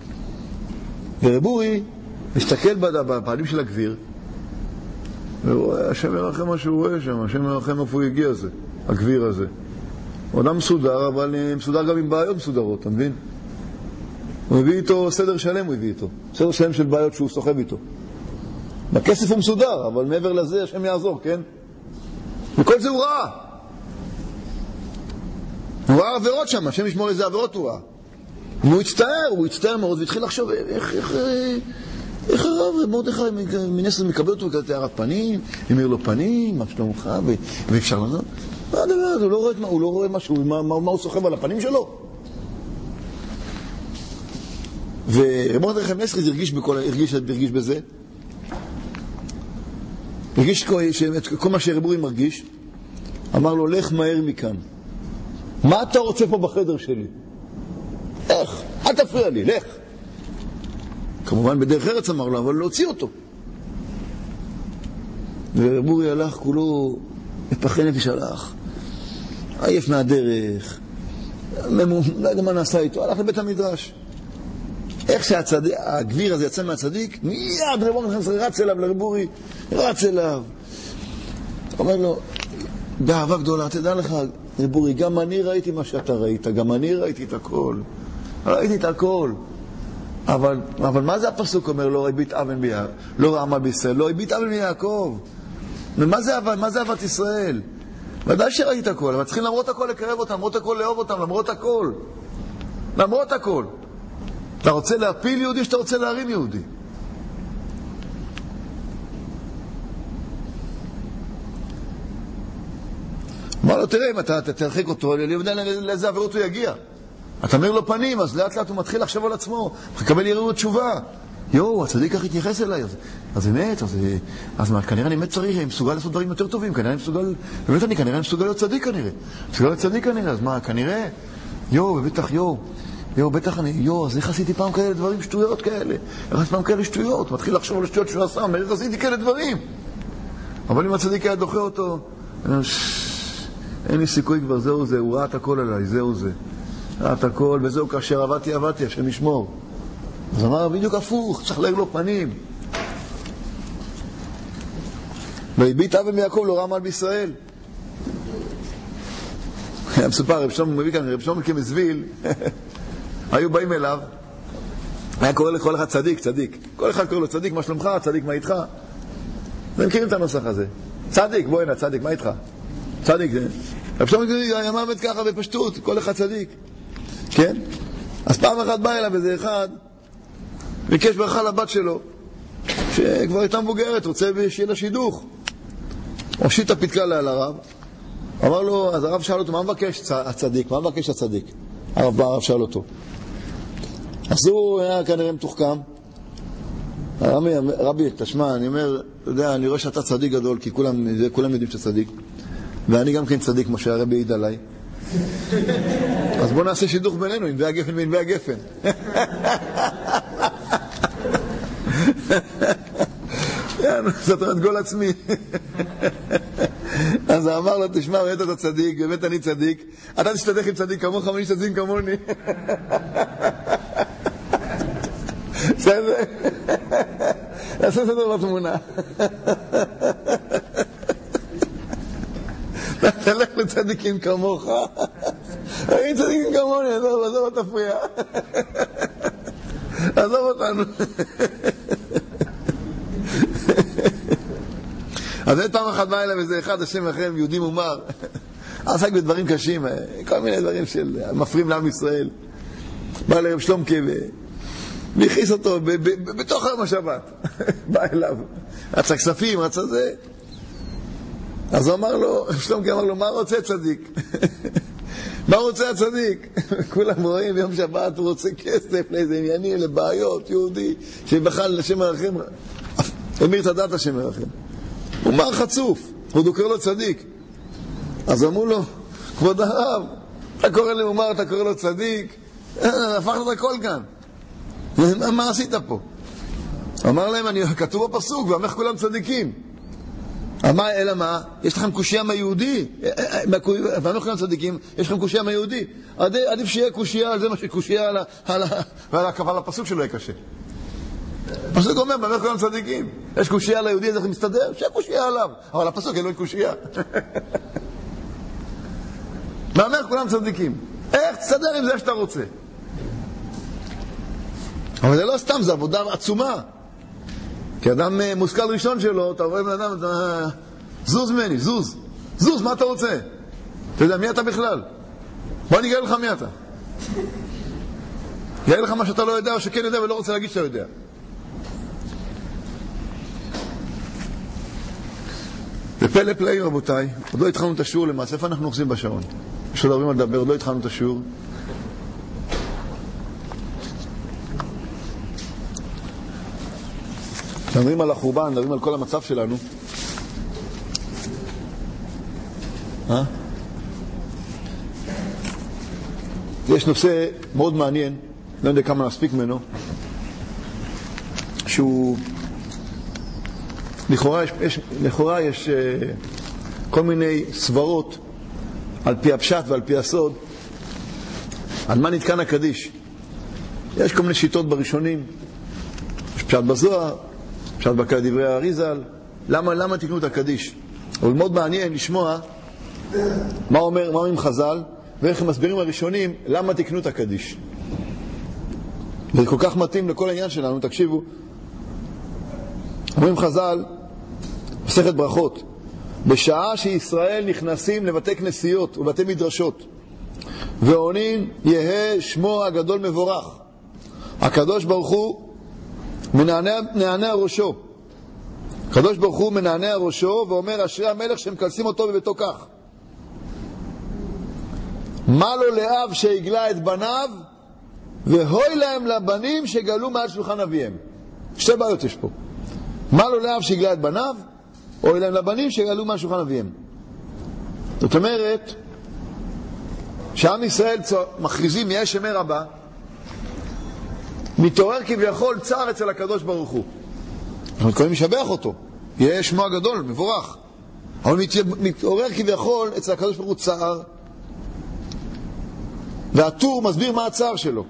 ורבורי מסתכל בפעלים של הגביר, ורואה, השם ירחם מה שהוא רואה שם, השם ירחם איפה הוא הגיע זה, הגביר הזה. הוא אדם מסודר, אבל מסודר גם עם בעיות מסודרות, אתה מבין? הוא הביא איתו סדר שלם, הוא הביא איתו. סדר שלם של בעיות שהוא סוחב איתו. בכסף הוא מסודר, אבל מעבר לזה השם יעזור, כן? וכל זה הוא ראה. הוא ראה עבירות שם, השם ישמור איזה עבירות הוא ראה. הוא הצטער מאוד, והתחיל לחשוב איך הרב מרדכי מנסחיז מקבל אותו כזה הערת פנים, המיר לו פנים, מה שלומך, ואפשר לענות. מה הדבר הזה? הוא לא רואה משהו, מה הוא סוחב על הפנים שלו? ומרדכי מנסחיז הרגיש בזה, הרגיש כל מה שרבורי מרגיש, אמר לו, לך מהר מכאן. מה אתה רוצה פה בחדר שלי? איך? אל תפריע לי, לך. כמובן בדרך ארץ אמר לו, אבל להוציא אותו. ורבורי הלך כולו, מפחד נפש הלך, עייף מהדרך, לא יודע מה נעשה איתו, הלך לבית המדרש. איך שהגביר הזה יצא מהצדיק, מיד רבורי רץ אליו לרבורי, רץ אליו. אומר לו, באהבה גדולה, תדע לך, רבורי, גם אני ראיתי מה שאתה ראית, גם אני ראיתי את הכל. ראיתי את הכל. אבל מה זה הפסוק אומר? לא הביט אבן ביעקב, לא רעמה בישראל, לא הביט אבן ביעקב. ומה זה אהבת ישראל? ודאי שראיתי את הכל, אבל צריכים למרות הכל לקרב אותם, למרות הכל לאהוב אותם, למרות הכל. למרות הכל. אתה רוצה להפיל יהודי שאתה רוצה להרים יהודי. אמר לו, תראה, אם אתה תרחיק אותו, אני יודע לאיזה עבירות הוא יגיע. אתה אומר לו פנים, אז לאט לאט הוא מתחיל לחשוב על עצמו, מקבל יראות תשובה. הצדיק כך התייחס אליי, אז באמת, אז כנראה אני באמת צריך, אני מסוגל לעשות דברים יותר טובים, כנראה אני מסוגל, באמת אני כנראה מסוגל להיות צדיק כנראה. מסוגל להיות צדיק כנראה, אז מה, כנראה? בטח אני, אז איך עשיתי פעם כאלה דברים שטויות כאלה? איך עשיתי פעם כאלה שטויות? מתחיל לחשוב על השטויות שהוא עשה, איך עשיתי כאלה דברים? אבל אם הצדיק היה דוחה אותו, אין לי סיכוי כבר, זהו זה, הוא ראה את הכל עליי, זהו זה. ראה את הכל, וזהו כאשר עבדתי, השם ישמור. אז אמר בדיוק הפוך, צריך להגיד לו פנים. והביט אבן ביעקב לא רעם על בישראל. היה מסופר, רב שלמה מביא כאן, רב שלמה כמזוויל, היו באים אליו, היה קורא לכל אחד צדיק. כל אחד קורא לו צדיק, מה שלומך? צדיק, מה איתך? אתם מכירים את הנוסח הזה. צדיק, בוא הנה, צדיק, מה איתך? צדיק, רב שלמה היה מעמד ככה בפשטות, כל אחד צדיק. כן? אז פעם אחת בא אליו איזה אחד, ביקש ברכה לבת שלו, שכבר הייתה מבוגרת, רוצה שיהיה לה שידוך. הושיט הפתקה לה על הרב, אמר לו, אז הרב שאל אותו, מה מבקש הצדיק? מה מבקש הצדיק? הרב שאל אותו. אז הוא היה כנראה מתוחכם. רבי, תשמע, אני אומר, אתה יודע, אני רואה שאתה צדיק גדול, כי כולם יודעים שאתה צדיק, ואני גם כן צדיק, כמו שהרבי העיד עליי. אז בוא נעשה שידוך בינינו, ענבי הגפן וענבי הגפן. זאת אומרת גול עצמי. אז אמר לו, תשמע, באמת אתה צדיק, באמת אני צדיק, אתה תשתדך עם צדיק כמוך, ואני צדיק כמוני. בסדר? נעשה סדר בתמונה. תלך לצדיקים כמוך, אני צדיקים כמוני, עזוב, לא תפריע. עזוב אותנו. אז פעם אחת בא אליו איזה אחד, השם לכם, יהודי מומר, עסק בדברים קשים, כל מיני דברים של מפריעים לעם ישראל. בא לרב שלומקה והכניס אותו בתוך יום השבת. בא אליו, רצה כספים, רצה זה. אז הוא אמר לו, רב שלומקה אמר לו, מה רוצה צדיק? מה רוצה הצדיק? כולם רואים ביום שבת הוא רוצה כסף לאיזה עניינים, לבעיות, יהודי, שבכלל לשם מרחם, אמיר תדעת השם מרחם. הוא מר חצוף, הוא דוקר לו צדיק. אז אמרו לו, כבוד הרב, אתה קורא לי מומר, אתה קורא לו צדיק, הפכת את הכל כאן. מה עשית פה? אמר להם, כתוב בפסוק, ואמך כולם צדיקים. אמר, אלא מה? יש לכם קושיה מהיהודי? ואמך כולם צדיקים, יש לכם קושיה מהיהודי. עדיף שיהיה קושיה על זה מה שקושיה על הפסוק שלו יהיה קשה. הפסוק אומר, ואמך כולם צדיקים. יש קושיה על היהודי, אז איך מסתדר? שיהיה קושיה עליו. אבל הפסוק אין לו קושיה. ואמך כולם צדיקים. איך תסתדר עם זה שאתה רוצה? אבל זה לא סתם, זה עבודה עצומה. כי אדם מושכל ראשון שלו, אתה רואה בן אדם, אתה... זוז מני, זוז. זוז, מה אתה רוצה? אתה יודע, מי אתה בכלל? בוא אני אגלה לך מי אתה. אגלה לך מה שאתה לא יודע, או שכן יודע ולא רוצה להגיד שאתה יודע. ופלא פלאים, רבותיי, עוד לא התחלנו את השיעור למעשה, איפה אנחנו עושים בשעון? יש עוד הרבה מה לדבר, עוד לא התחלנו את השיעור. מדברים על החורבן, מדברים על כל המצב שלנו. יש נושא מאוד מעניין, לא יודע כמה נספיק ממנו, שהוא לכאורה יש כל מיני סברות על פי הפשט ועל פי הסוד על מה נתקן הקדיש. יש כל מיני שיטות בראשונים, יש פשט בזוהר, פשט בדברי האריזל, למה תקנו את הקדיש. אבל מאוד מעניין לשמוע מה אומרים חז"ל ואיך הם מסבירים הראשונים למה תקנו את הקדיש. וזה כל כך מתאים לכל העניין שלנו. תקשיבו, אומרים חז"ל מסכת ברכות, בשעה שישראל נכנסים לבתי כנסיות ובתי מדרשות ועונים יהא שמו הגדול מבורך, הקדוש ברוך הוא מנענע ראשו. הקדוש ברוך הוא מנענע ראשו ואומר אשרי המלך שמקלסים אותו בביתו כך. מה לו לאב שהגלה את בניו והוי להם לבנים שגלו מעל שולחן אביהם. שתי בעיות יש פה. מה לו לאב שהגלה את בניו, אוי להם לבנים שגלו מעל שולחן אביהם. זאת אומרת שעם ישראל מכריזים יהיה שמי רבה, מתעורר כביכול צער אצל הקדוש ברוך הוא. אנחנו יכולים לשבח אותו, יהיה שמו הגדול, מבורך. אבל מתעורר כביכול אצל הקדוש ברוך הוא צער, והטור מסביר מה הצער שלו.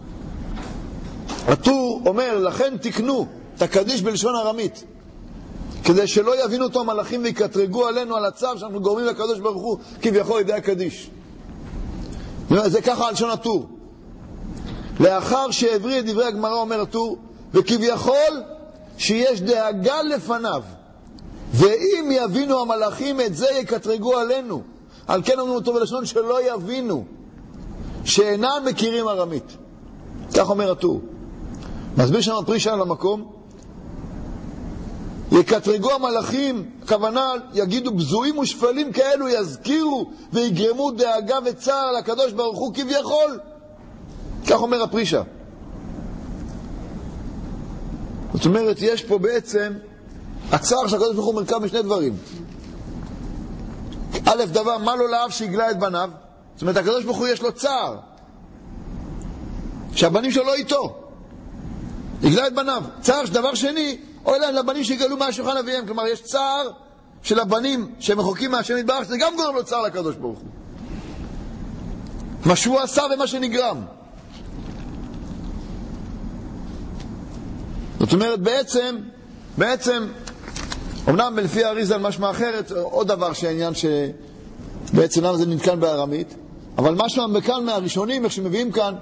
הטור אומר, לכן תקנו את הקדיש בלשון ארמית, כדי שלא יבינו אותו המלאכים ויקטרגו עלינו על הצער שאנחנו גורמים לקדוש ברוך הוא כביכול ידי הקדיש. זה ככה על לשון הטור. לאחר שהבריא את דברי הגמרא אומר הטור, וכביכול שיש דאגה לפניו, ואם יבינו המלאכים את זה יקטרגו עלינו. על כן אמרנו אותו בלשון שלא יבינו, שאינם מכירים ארמית. כך אומר הטור. מסביר שם הפרישה על המקום, יקטרגו המלאכים, הכוונה יגידו בזויים ושפלים כאלו יזכירו ויגרמו דאגה וצער לקדוש ברוך הוא כביכול. כך אומר הפרישה. זאת אומרת, יש פה בעצם הצער שהקדוש ברוך הוא מרכב משני דברים. א', דבר, מה לו לאב שהגלה את בניו? זאת אומרת, הקדוש ברוך הוא יש לו צער שהבנים שלו לא איתו, הגלה את בניו. צער שדבר שני, אוי להם לבנים שיגלו מהשולחן אביהם. כלומר, יש צער של הבנים שהם רחוקים מהשם יתברך, שזה גם גורם לו צער לקדוש ברוך הוא, מה שהוא עשה ומה שנגרם. זאת אומרת, בעצם אמנם לפי האריזל משמע אחרת, עוד דבר שהעניין שבעצם למה זה נתקן בארמית, אבל משמע מכאן מהראשונים, איך שמביאים כאן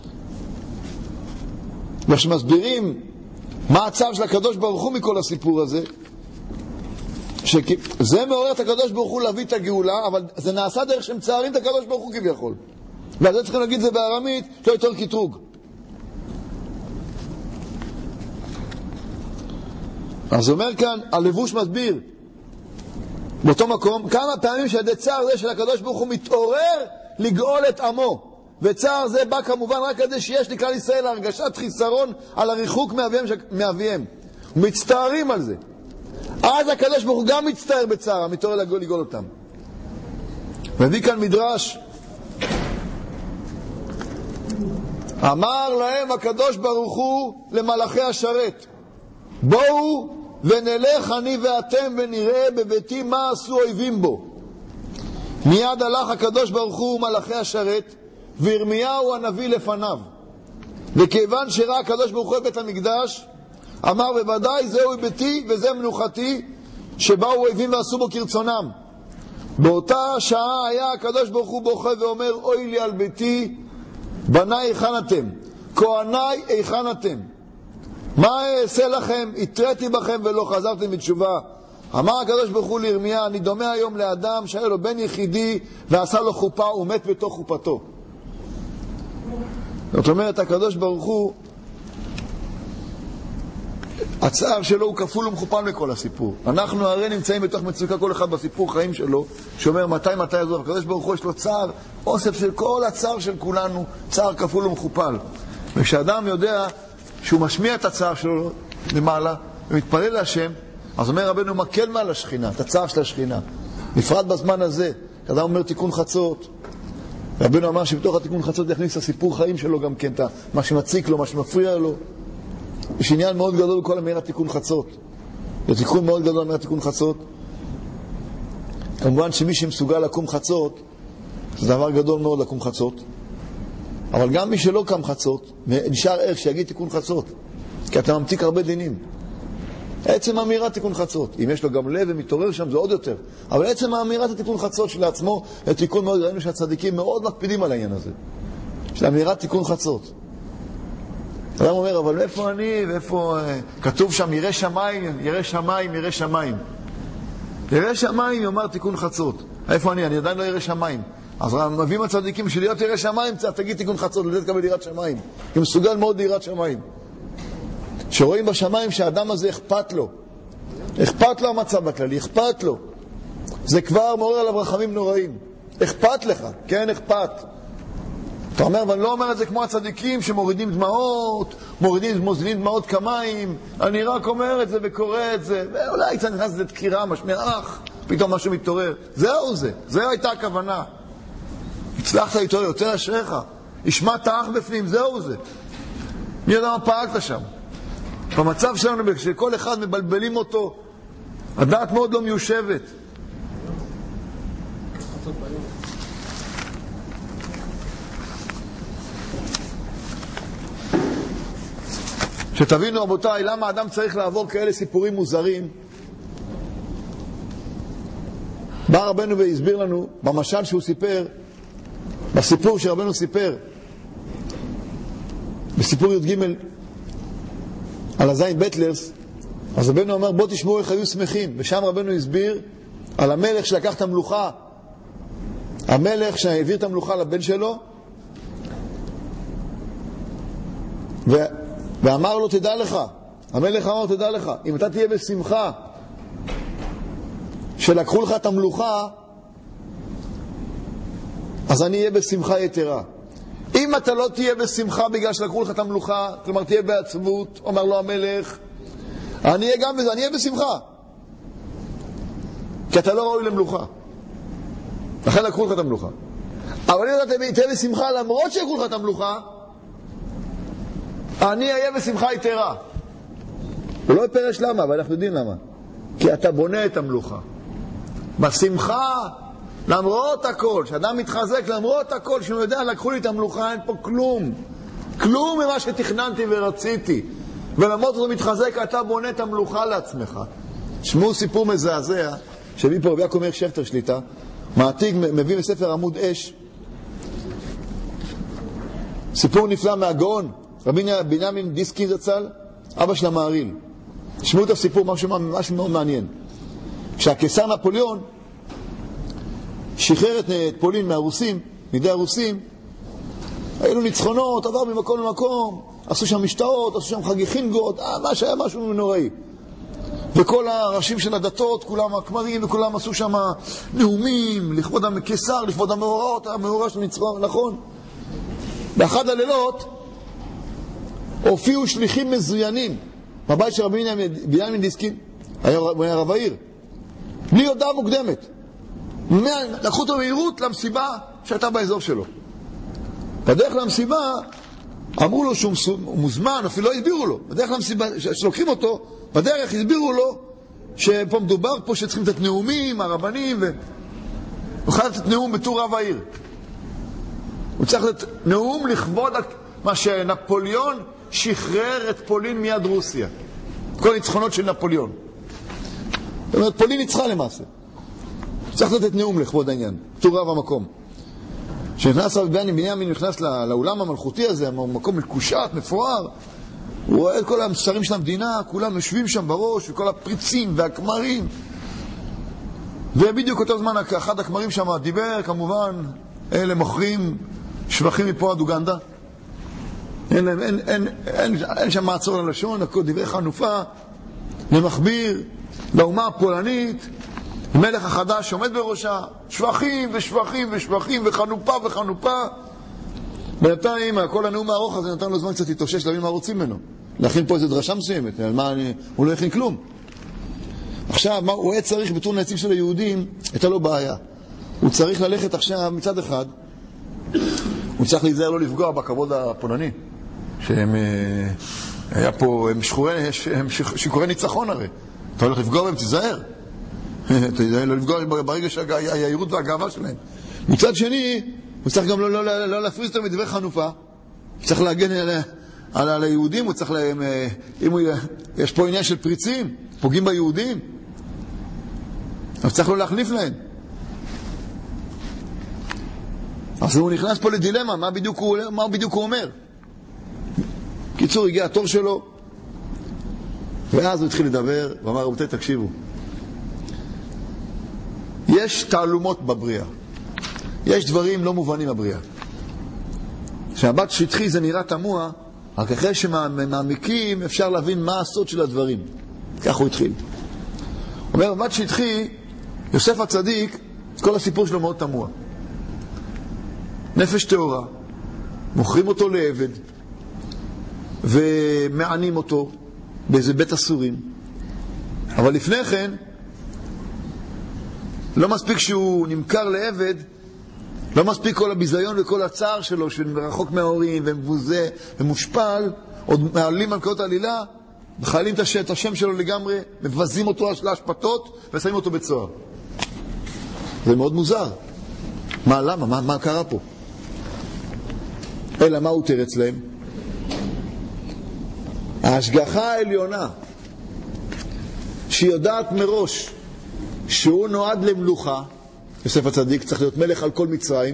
ואיך שמסבירים מה הצער של הקדוש ברוך הוא מכל הסיפור הזה, זה מעורר את הקדוש ברוך הוא להביא את הגאולה, אבל זה נעשה דרך שהם מצערים את הקדוש ברוך הוא כביכול. ועל זה צריכים להגיד זה בארמית, לא יותר קטרוג. אז אומר כאן, הלבוש מסביר באותו מקום, כמה פעמים שעדי צער זה של הקדוש ברוך הוא מתעורר לגאול את עמו. וצער זה בא כמובן רק כדי שיש לכלל ישראל הרגשת חיסרון על הריחוק מאביהם. ומצטערים על זה. אז הקדוש ברוך הוא גם מצטער בצער, מתעורר לגאול אותם. מביא כאן מדרש. אמר להם הקדוש ברוך הוא למלאכי השרת, בואו ונלך אני ואתם ונראה בביתי מה עשו אויבים בו. מיד הלך הקדוש ברוך הוא ומלאכי השרת, וירמיהו הנביא לפניו. וכיוון שראה הקדוש ברוך הוא את בית המקדש, אמר בוודאי זהו ביתי וזה מנוחתי, שבאו אויבים ועשו בו כרצונם. באותה שעה היה הקדוש ברוך הוא בוכה ואומר, אוי לי על ביתי, בניי היכן אתם? כהניי היכן אתם? מה אעשה לכם? התרתי בכם ולא חזרתם בתשובה. אמר הקדוש ברוך הוא לירמיה, אני דומה היום לאדם שהיה לו בן יחידי ועשה לו חופה ומת בתוך חופתו. זאת אומרת, הקדוש ברוך הוא, הצער שלו הוא כפול ומכופל לכל הסיפור. אנחנו הרי נמצאים בתוך מצוקה, כל אחד בסיפור חיים שלו, שאומר מתי יעזוב. הקדוש ברוך הוא יש לו צער, אוסף של כל הצער של כולנו, צער כפול ומכופל. וכשאדם יודע שהוא משמיע את הצער שלו למעלה ומתפלל להשם, אז אומר רבנו, מקל מעל השכינה, את הצער של השכינה. נפרד בזמן הזה, כשאדם אומר תיקון חצות, רבנו אמר שבתוך התיקון חצות יכניס את הסיפור חיים שלו גם כן, מה שמציק לו, מה שמפריע לו. יש עניין מאוד גדול בכל אמירת תיקון חצות. זה תיקון מאוד גדול אמירת תיקון חצות. כמובן שמי שמסוגל לקום חצות, זה דבר גדול מאוד לקום חצות. אבל גם מי שלא קם חצות, נשאר ערך שיגיד תיקון חצות. כי אתה ממתיק הרבה דינים. עצם האמירת תיקון חצות. אם יש לו גם לב ומתעורר שם, זה עוד יותר. אבל עצם האמירת התיקון חצות שלעצמו, זה תיקון מאוד, ראינו שהצדיקים מאוד מקפידים על העניין הזה. של אמירת תיקון חצות. אדם אומר, אבל איפה אני, ואיפה כתוב שם, ירא שמיים, ירא שמיים, ירא שמיים. ירא שמיים, יאמר תיקון חצות. איפה אני עדיין לא ירא שמיים. אז מביאים הצדיקים, של להיות ירא שמיים, תגיד תיקון חצות, לדעת קבל יראת שמיים. כי מסוגל מאוד ליראת שמיים. שרואים בשמיים שהאדם הזה אכפת לו. אכפת לו המצב הכללי, אכפת לו. זה כבר מעורר עליו רחמים נוראים. אכפת לך, כן, אכפת. אתה אומר, אבל לא אומר את זה כמו הצדיקים שמורידים דמעות, מוזילים דמעות כמיים. אני רק אומר את זה וקורא את זה. ואולי קצת נכנס לזה דקירה, משמיע אח, פתאום משהו מתעורר. זהו זה, זו הייתה הכוונה. הצלחת להתעורר, יותר אשריך. השמעת אח בפנים, זהו זה. מי יודע מה פעלת שם? במצב שלנו, כשכל אחד מבלבלים אותו, הדעת מאוד לא מיושבת. שתבינו רבותיי, למה האדם צריך לעבור כאלה סיפורים מוזרים? בא רבנו והסביר לנו, במשל שהוא סיפר, בסיפור שרבנו סיפר, בסיפור י"ג, על הזין בטלרס, אז רבנו אמר, בוא תשמעו איך היו שמחים. ושם רבנו הסביר על המלך שלקח את המלוכה, המלך שהעביר את המלוכה לבן שלו, ואמר לו, תדע לך, המלך אמר, תדע לך, אם אתה תהיה בשמחה שלקחו לך את המלוכה, אז אני אהיה בשמחה יתרה. אם אתה לא תהיה בשמחה בגלל שלקחו לך את המלוכה, כלומר תהיה בעצבות, אומר לו המלך, אני אהיה גם בזה, אני אהיה בשמחה. כי אתה לא ראוי למלוכה. לכן לקחו לך את המלוכה. אבל אם אתה תהיה בשמחה למרות שלקחו לך את המלוכה, אני אהיה בשמחה יתרה. הוא לא יפרש למה, אבל אנחנו יודעים למה. כי אתה בונה את המלוכה. בשמחה, למרות הכל, שאדם מתחזק למרות הכל, שהוא יודע, לקחו לי את המלוכה, אין פה כלום. כלום ממה שתכננתי ורציתי. ולמרות זאת מתחזק, אתה בונה את המלוכה לעצמך. שמעו סיפור מזעזע, שהביא פה רבי יעקב מאיר שפטר שליטה, מעתיק, מביא מספר עמוד אש. סיפור נפלא מהגאון, רבי בנימין דיסקין זצ"ל, אבא של המהרי"ל. שמעו את הסיפור, משהו מאוד מעניין. כשהקיסר נפוליאון שחרר את פולין מהרוסים, מידי הרוסים, היו ניצחונות, עבר ממקום למקום, עשו שם משתאות, עשו שם חגי חינגות, מה שהיה משהו נוראי. וכל הראשים של הדתות, כולם הכמרים, וכולם עשו שם נאומים, לכבוד הקיסר, לכבוד המאורעות, המאורע של ניצחון, נכון? באחד הלילות הופיעו שליחים מזוינים בבית של רבי בנימין דיסקין, היה רב העיר, בלי הודעה מוקדמת. לקחו אותו מהירות למסיבה שהייתה באזור שלו. בדרך למסיבה אמרו לו שהוא מוזמן, אפילו לא הסבירו לו. בדרך למסיבה, שלוקחים אותו, בדרך הסבירו לו שפה מדובר פה שצריכים לתת נאומים, הרבנים, הוא חייב לתת נאום בתור רב העיר. הוא צריך לתת נאום לכבוד מה שנפוליאון שחרר את פולין מיד רוסיה. כל הניצחונות של נפוליאון. זאת אומרת, פולין ניצחה למעשה. צריך לתת נאום לכבוד העניין, בתור רב המקום. כשנכנס רבי בנימין נכנס לאולם המלכותי הזה, מקום מקושט, מפואר, הוא רואה את כל השרים של המדינה, כולם יושבים שם בראש, וכל הפריצים והכמרים. ובדיוק אותו זמן אחד הכמרים שם דיבר, כמובן, אלה מוכרים שבחים מפה עד אוגנדה. אין שם מעצור ללשון, הכל דברי חנופה, למכביר, לאומה הפולנית, המלך החדש שעומד בראשה, שבחים ושבחים ושבחים וחנופה וחנופה. בינתיים, כל הנאום הארוך הזה נתן לו זמן קצת להתאושש, להבין מה רוצים ממנו. להכין פה איזו דרשה מסוימת, הוא לא הכין כלום. עכשיו, הוא היה צריך בתור נציג של היהודים, הייתה לו בעיה. הוא צריך ללכת עכשיו מצד אחד, הוא צריך להיזהר לא לפגוע בכבוד הפולני, שהם היה פה, הם שיכורי ניצחון הרי. אתה הולך לפגוע בהם, תיזהר. לא לפגוע ברגע שהיהירות והגאווה שלהם. מצד שני, הוא צריך גם לא להפריז אותם מדברי חנופה. הוא צריך להגן על היהודים, הוא צריך להם, יש פה עניין של פריצים, פוגעים ביהודים. אבל צריך לא להחליף להם. אז הוא נכנס פה לדילמה, מה בדיוק הוא אומר? קיצור, הגיע התור שלו, ואז הוא התחיל לדבר, ואמר, רבותיי, תקשיבו. יש תעלומות בבריאה. יש דברים לא מובנים בבריאה. כשהבת שטחי זה נראה תמוה, רק אחרי שמעמיקים אפשר להבין מה הסוד של הדברים. כך הוא התחיל. הוא אומר, בבת שטחי, יוסף הצדיק, כל הסיפור שלו מאוד תמוה. נפש תאורה, מוכרים אותו לעבד, ומענים אותו באיזה בית אסורים. אבל לפני כן, לא מספיק שהוא נמכר לעבד, לא מספיק כל הביזיון וכל הצער שלו, שרחוק מההורים ומבוזה ומושפל, עוד מעלים על קולות העלילה, מחיילים את השם שלו לגמרי, מבזים אותו להשפטות ושמים אותו בצוהר. זה מאוד מוזר. מה, למה? מה קרה פה? אלא מה הוא תרץ להם? ההשגחה העליונה שהיא יודעת מראש שהוא נועד למלוכה, יוסף הצדיק צריך להיות מלך על כל מצרים,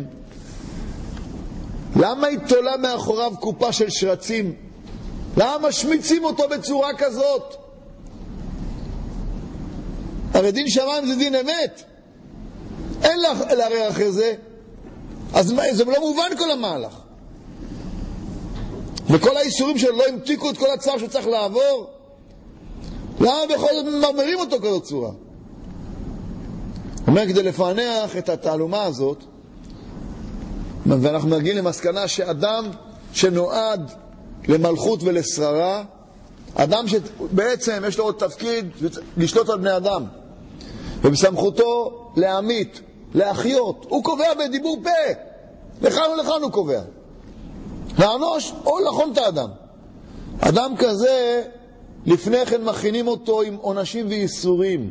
למה היא תולה מאחוריו קופה של שרצים? למה משמיצים אותו בצורה כזאת? הרי דין שמיים זה דין אמת, אין לערער אחרי זה. אז זה לא מובן כל המהלך, וכל האיסורים שלו לא המתיקו את כל הצער שצריך לעבור. למה בכל זאת מרמרים אותו כזאת צורה? אומר, כדי לפענח את התעלומה הזאת, ואנחנו מגיעים למסקנה שאדם שנועד למלכות ולשררה, אדם שבעצם יש לו עוד תפקיד לשלוט על בני אדם, ובסמכותו להמית, להחיות, הוא קובע בדיבור פה, לכאן ולכאן הוא קובע, לענוש או לחון את האדם. אדם כזה לפני כן מכינים אותו עם עונשים ואיסורים,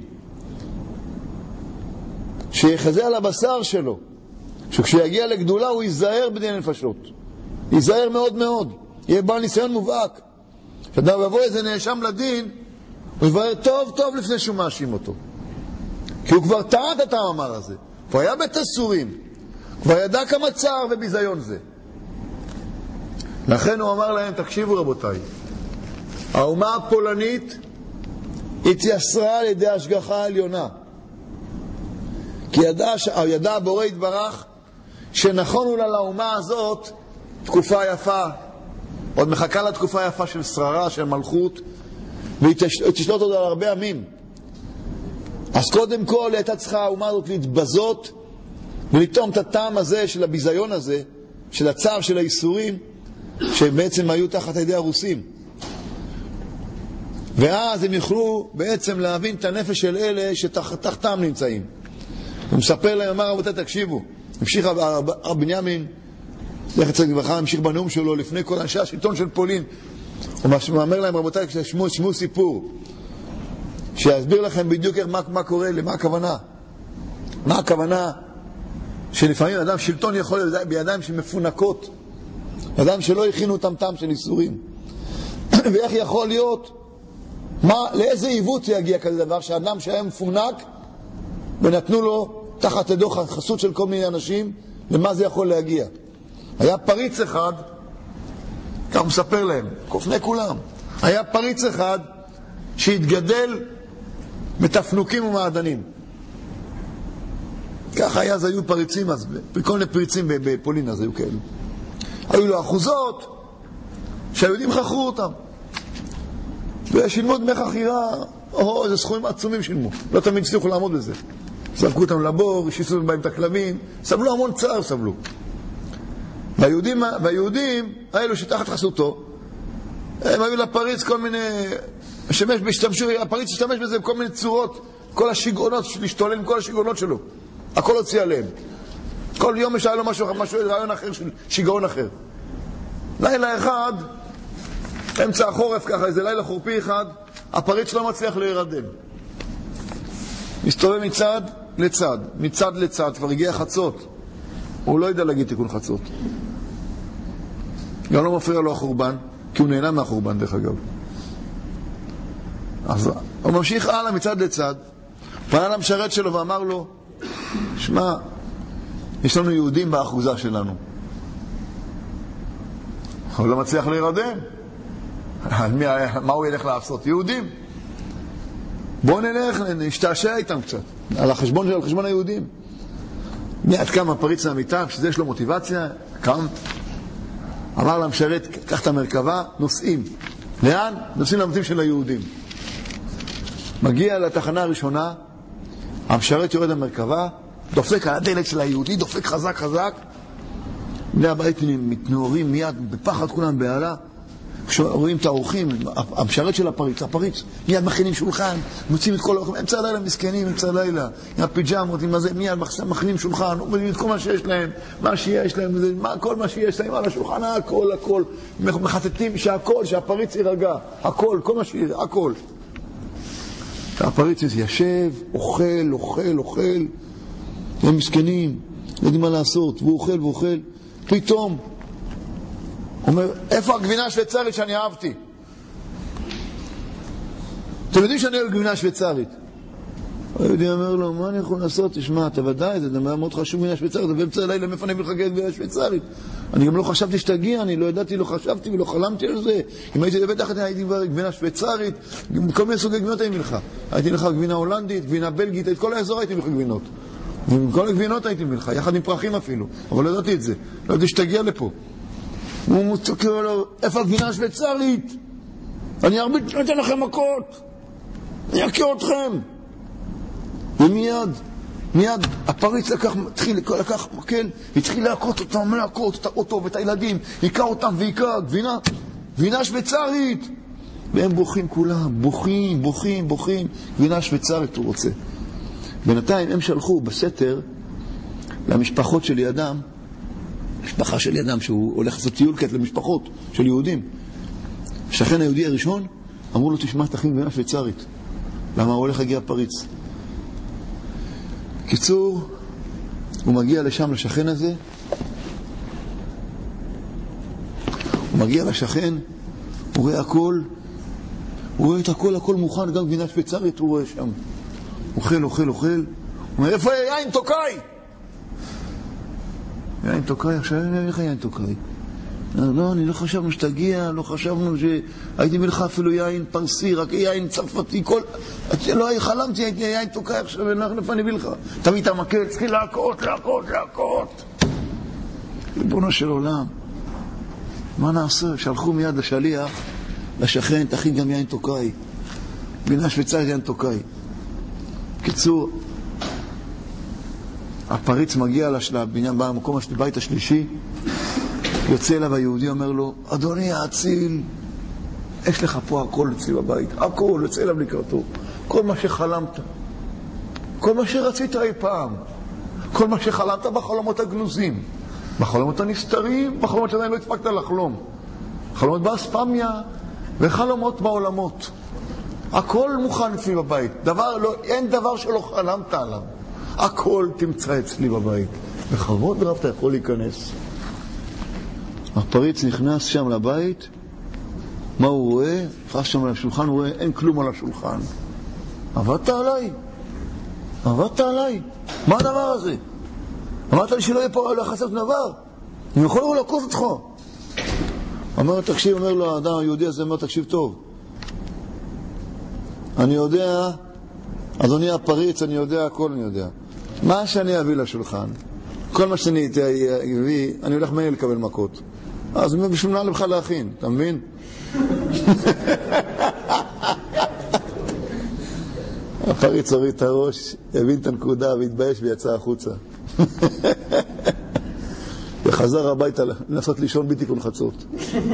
שיחזה על הבשר שלו, שכשיגיע לגדולה הוא ייזהר בדין נפשות, ייזהר מאוד מאוד, יהיה בעל ניסיון מובהק. כשאדם יבוא איזה נאשם לדין, הוא יברר טוב טוב לפני שהוא מאשים אותו, כי הוא כבר טען את המאמר הזה, כבר היה בית אסורים, כבר ידע כמה צער וביזיון זה. לכן הוא אמר להם, תקשיבו רבותיי, האומה הפולנית התייסרה על ידי השגחה העליונה, כי ידע הבורא יתברך שנכונו לה לאומה הזאת תקופה יפה, עוד מחכה לה תקופה יפה של שררה, של מלכות, והיא תשלוט עוד על הרבה עמים. אז קודם כל הייתה צריכה האומה הזאת להתבזות ולטעום את הטעם הזה של הביזיון הזה, של הצער, של האיסורים, שבעצם היו תחת ידי הרוסים. ואז הם יוכלו בעצם להבין את הנפש של אלה שתחתם נמצאים. הוא מספר להם, אמר רבותי, תקשיבו, המשיך הרב בנימין, זכר צדיק לברכה, המשיך בנאום שלו לפני כל אנשי השלטון של פולין. הוא אומר להם, רבותי, שמעו סיפור, שיסביר לכם בדיוק מה קורה, למה הכוונה. מה הכוונה שלפעמים אדם שלטון יכול להיות בידיים שמפונקות, אדם שלא הכינו אותם טעם של איסורים. ואיך יכול להיות, לאיזה עיוות יגיע כזה דבר, שאדם שהיה מפונק ונתנו לו תחת ידו חסות של כל מיני אנשים, למה זה יכול להגיע? היה פריץ אחד, כך הוא מספר להם, כופני כולם, היה פריץ אחד שהתגדל מתפנוקים ומעדנים. ככה היה, אז היו פריצים, אז כל מיני פריצים בפולין אז היו כאלו. היו לו אחוזות שהיהודים חכרו אותם. ושילמו דמי חכירה, איזה סכומים עצומים שילמו. לא תמיד הצליחו לעמוד בזה. זרקו אותם לבור, שיסו בהם את הכלבים, סבלו המון צער, סבלו. והיהודים, האלו שתחת חסותו, הם היו לפריץ כל מיני, הפריץ השתמש בזה בכל מיני צורות, כל השיגעונות, להשתולל עם כל השיגעונות שלו. הכל הוציא עליהם. כל יום יש לו משהו, רעיון אחר, שיגעון אחר. לילה אחד, אמצע החורף ככה, איזה לילה חורפי אחד, הפריץ לא מצליח להירדם. מסתובב מצד לצד, מצד לצד, כבר הגיע חצות. הוא לא יודע להגיד תיקון חצות. גם לא מפריע לו החורבן, כי הוא נהנה מהחורבן דרך אגב. אז הוא ממשיך הלאה מצד לצד, פנה למשרת שלו ואמר לו, שמע, יש לנו יהודים באחוזה שלנו. הוא לא מצליח להירדם. מה הוא ילך לעשות? יהודים. בואו נלך, נשתעשע איתם קצת. על חשבון היהודים. מיד קם הפריץ למיטה, כשזה יש לו מוטיבציה, קם. אמר למשרת, קח את המרכבה, נוסעים. לאן? נוסעים למטים של היהודים. מגיע לתחנה הראשונה, המשרת יורד למרכבה, דופק על הדלת של היהודי, דופק חזק חזק. בני הבית מתנעורים מיד, בפחד כולם בעלה. כשרואים את האורחים, המשרת של הפריץ, מיד מכינים שולחן, מוצאים את כל האורחים, אמצע הלילה מסכנים, אמצע הלילה, עם הפיג'מות, עם הזה, מיד מכינים שולחן, אומרים את כל מה שיש להם, מה שיש להם, כל מה שיש להם על השולחן, הכל, מחטטים שהפריץ יירגע, הכל, כל מה שיש, הכל. הפריץ ישב, אוכל, הם מסכנים, לא יודעים מה לעשות, והוא אוכל, פתאום, אומר, איפה הגבינה השוויצרית שאני אהבתי? אתם יודעים שאני אוהב גבינה שוויצרית. היהודי אומר לו, מה אני יכול לעשות? תשמע, אתה ודאי, זה דבר מאוד חשוב גבינה שוויצרית, אבל באמצע הלילה מפנה ולחכה גבינה שוויצרית. אני גם לא חשבתי שתגיע, אני לא ידעתי, לא חשבתי ולא חלמתי על זה. אם הייתי לבית אחת, הייתי גבינה שוויצרית, כל מיני סוגי גבינות הייתי לך. הייתי לך גבינה הולנדית, גבינה בלגית, את כל האזור הייתי לך גבינות. וכל הגבינות הייתי לך, יחד עם פרחים אפילו. אבל לא ידעתי את זה. לא ידעתי שתגיע לפה. הוא מוצקר לו, איפה הגבינה השוויצרית? אני אתן לכם מכות, אני אכה אתכם. ומיד הפריץ לקח מקל, התחיל להכות אותו ואת הילדים, היכה אותם והיכה, גבינה שוויצרית. והם בוכים כולם, בוכים, גבינה שוויצרית הוא רוצה. בינתיים הם שלחו בסתר למשפחות של ידם, משפחה של ידם שהוא הולך לעשות טיול כת למשפחות של יהודים. השכן היהודי הראשון אמרו לו, תשמע, תכין גבינה שוויצרית. למה הוא הולך להגיע פריץ? קיצור, הוא מגיע לשם, לשכן הזה. הוא מגיע לשכן, הוא רואה הכל, הוא רואה את הכל מוכן, גם גבינה שוויצרית הוא רואה שם. אוכל. הוא אומר, איפה יין תוקאי? יין תוקאי, עכשיו איך יין תוקאי? לא, אני לא חשבנו שתגיע, לא חשבנו שהייתי מלך אפילו יין פרסי, רק יין צרפתי, לא חלמתי, הייתי יין תוקע עכשיו, אני מלך. תמיד המקל, צריכים להכות. ריבונו של עולם, מה נעשה? שלחו מיד לשליח, לשכן, תכין גם יין תוקעי. בינה שוויצרית יין תוקעי. קיצור, הפריץ מגיע לבניין, במקום בית השלישי, יוצא אליו היהודי, אומר לו, אדוני האציל, יש לך פה הכל אצלי בבית, הכל, יוצא אליו לקראתו, כל מה שחלמת, כל מה שרצית אי פעם, כל מה שחלמת בחלומות הגנוזים, בחלומות הנסתרים, בחלומות שעדיין לא הספקת לחלום, חלומות באספמיה וחלומות בעולמות, הכל מוכן אצלי בבית, אין דבר שלא חלמת עליו, הכל תמצא אצלי בבית, בכבוד רב אתה יכול להיכנס. הפריץ נכנס שם לבית, מה הוא רואה? פרש שם על השולחן, הוא רואה, אין כלום על השולחן. עבדת עליי. מה הדבר הזה? אמרת לי שלא יהיה פה, לא יחסר דבר. אני יכול לקוס אותך. אומר לו האדם היהודי הזה, אומר, תקשיב טוב. אני יודע, אדוני הפריץ, אני יודע, הכל אני יודע. מה שאני אביא לשולחן, כל מה שאני אביא, אני הולך מהר לקבל מכות. אז בשביל מה לבך להכין, אתה מבין? הפריץ הוריד את הראש, הבין את הנקודה והתבייש ויצא החוצה. וחזר הביתה לנסות לישון בתיקון חצות.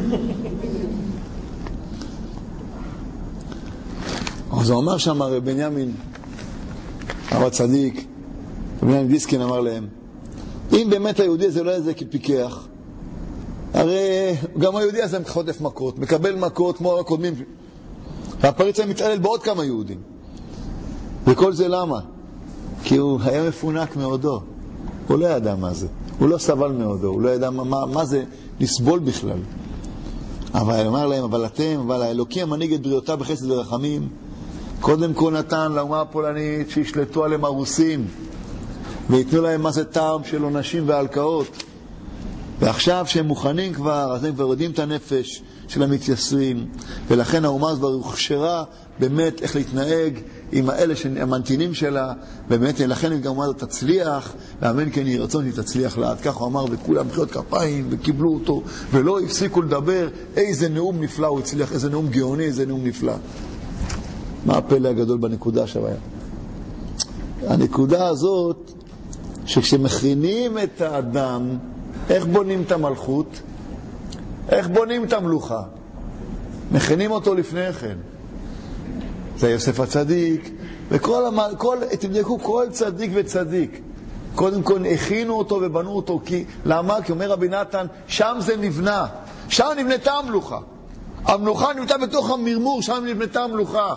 אז הוא אמר שם, הרי בנימין, הרב צדיק, בנימין דיסקין אמר להם, אם באמת היהודי הזה לא היה זה כפיקח, הרי גם היהודי הזה חוטף מכות, מקבל מכות כמו הקודמים. והפריץ היה מתעלל בעוד כמה יהודים. וכל זה למה? כי הוא היה מפונק מאודו. הוא לא ידע מה זה. הוא לא סבל מאודו. הוא לא ידע מה זה לסבול בכלל. אבל אמר להם, אבל האלוקי המנהיג את בריאותיו בחסד ורחמים, קודם כל נתן לאומה הפולנית שישלטו עליהם הרוסים, ויתנו להם מה זה טעם של עונשים והלקאות. ועכשיו שהם מוכנים כבר, אז הם כבר יודעים את הנפש של המתייסרים, ולכן האומה הזאת הוכשרה באמת איך להתנהג עם האלה המנתינים שלה, באמת לכן גם האומה הזאת תצליח, ואמן כן יהי רצון שהיא תצליח לאט. כך הוא אמר, וכולם מחיאות כפיים וקיבלו אותו, ולא הפסיקו לדבר. איזה נאום נפלא הוא הצליח, איזה נאום גאוני, איזה נאום נפלא. מה הפלא הגדול בנקודה שהיה? הנקודה הזאת, שכשמכינים את האדם, איך בונים את המלכות? איך בונים את המלוכה? מכינים אותו לפני כן. זה יוסף הצדיק, תבדקו כל צדיק וצדיק. קודם כל הכינו אותו ובנו אותו, למה? כי אומר רבי נתן, שם זה נבנה, שם נבנתה המלוכה. המלוכה נבנתה בתוך המרמור, שם נבנתה המלוכה.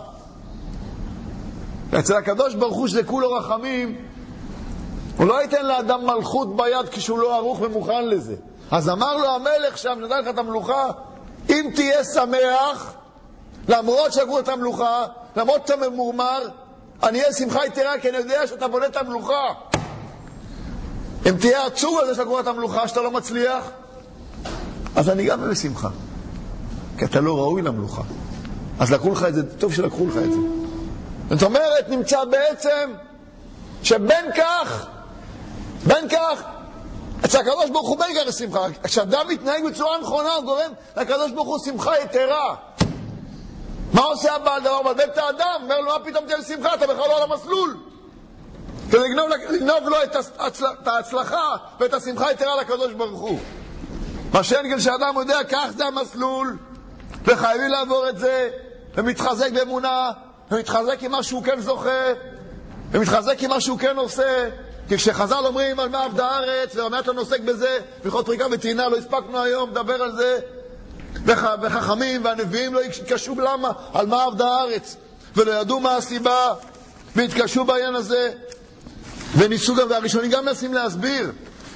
אצל הקדוש ברוך הוא שזה כולו רחמים, הוא לא ייתן לאדם מלכות ביד כשהוא לא ערוך ומוכן לזה. אז אמר לו המלך שם, נדע לך את המלוכה, אם תהיה שמח, למרות שגרו את המלוכה, למרות שאתה ממורמר, אני אהיה שמחה יתרה, כי אני יודע שאתה בונה את המלוכה. אם תהיה עצוב על זה שגרו את המלוכה, שאתה לא מצליח, אז אני גם בשמחה. כי אתה לא ראוי למלוכה. אז לקחו לך את זה, טוב שלקחו לך את זה. זאת אומרת, נמצא בעצם שבין כך, אצל הקדוש ברוך הוא בין כך שמחה. כשאדם מתנהג בצורה נכונה, הוא גורם לקדוש ברוך הוא שמחה יתרה. מה עושה הבעל דבר? מבלבל את האדם, אומר לו, מה פתאום תהיה שמחה? אתה בכלל לא על המסלול. כדי לגנוב לו את ההצלחה ואת השמחה יתרה לקדוש ברוך הוא. מה שאין שאדם יודע, כך זה המסלול, וחייבים לעבור את זה, ומתחזק באמונה, ומתחזק עם מה שהוא כן זוכה, ומתחזק עם מה שהוא כן עושה. כי כשחז"ל אומרים על מה עבדה הארץ, ואומרת לנו עוסק בזה, ויכול פריקה וטעינה, לא הספקנו היום לדבר על זה, וחכמים והנביאים לא התקשו למה, על מה עבדה הארץ, ולא ידעו מה הסיבה, והתקשו בעניין הזה, וניסו גם, והראשונים גם מנסים להסביר,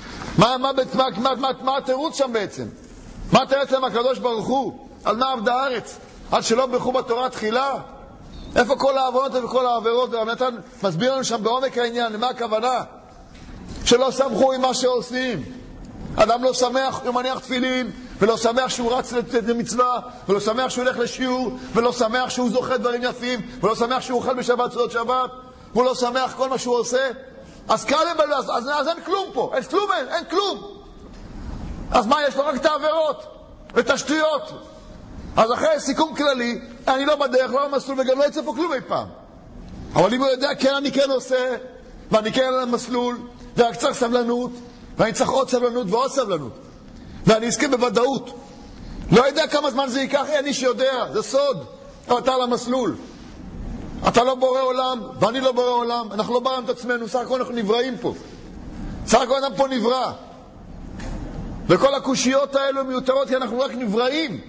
מה התירוץ שם בעצם? מה התירוץ להם הקדוש ברוך הוא? על מה עבדה הארץ? עד שלא ברכו בתורה תחילה? איפה כל העוונות וכל העבירות? והנתן מסביר לנו שם בעומק העניין, למה הכוונה? שלא שמחו עם מה שעושים. אדם לא שמח, הוא מניח תפילין, ולא שמח שהוא רץ למצווה, ולא שמח שהוא הולך לשיעור, ולא שמח שהוא זוכה דברים יפים, ולא שמח שהוא אוכל בשבת סעודות שבת, והוא לא שמח כל מה שהוא עושה, אז אין כלום פה, אין כלום. אז מה, יש לו רק את העבירות ואת השטויות. אז אחרי סיכום כללי, אני לא בדרך, לא במסלול, וגם לא יצא פה כלום אי פעם. אבל אם הוא יודע, כן, אני כן עושה, ואני כן על המסלול, ורק צריך סבלנות, ואני צריך עוד סבלנות ועוד סבלנות, ואני אזכה בוודאות. לא יודע כמה זמן זה ייקח, אין איש יודע, זה סוד. אבל אתה על המסלול, אתה לא בורא עולם ואני לא בורא עולם, אנחנו לא בראים את עצמנו, סך הכל אנחנו נבראים פה, סך הכל אדם פה נברא, וכל הקושיות האלו מיותרות כי אנחנו רק נבראים.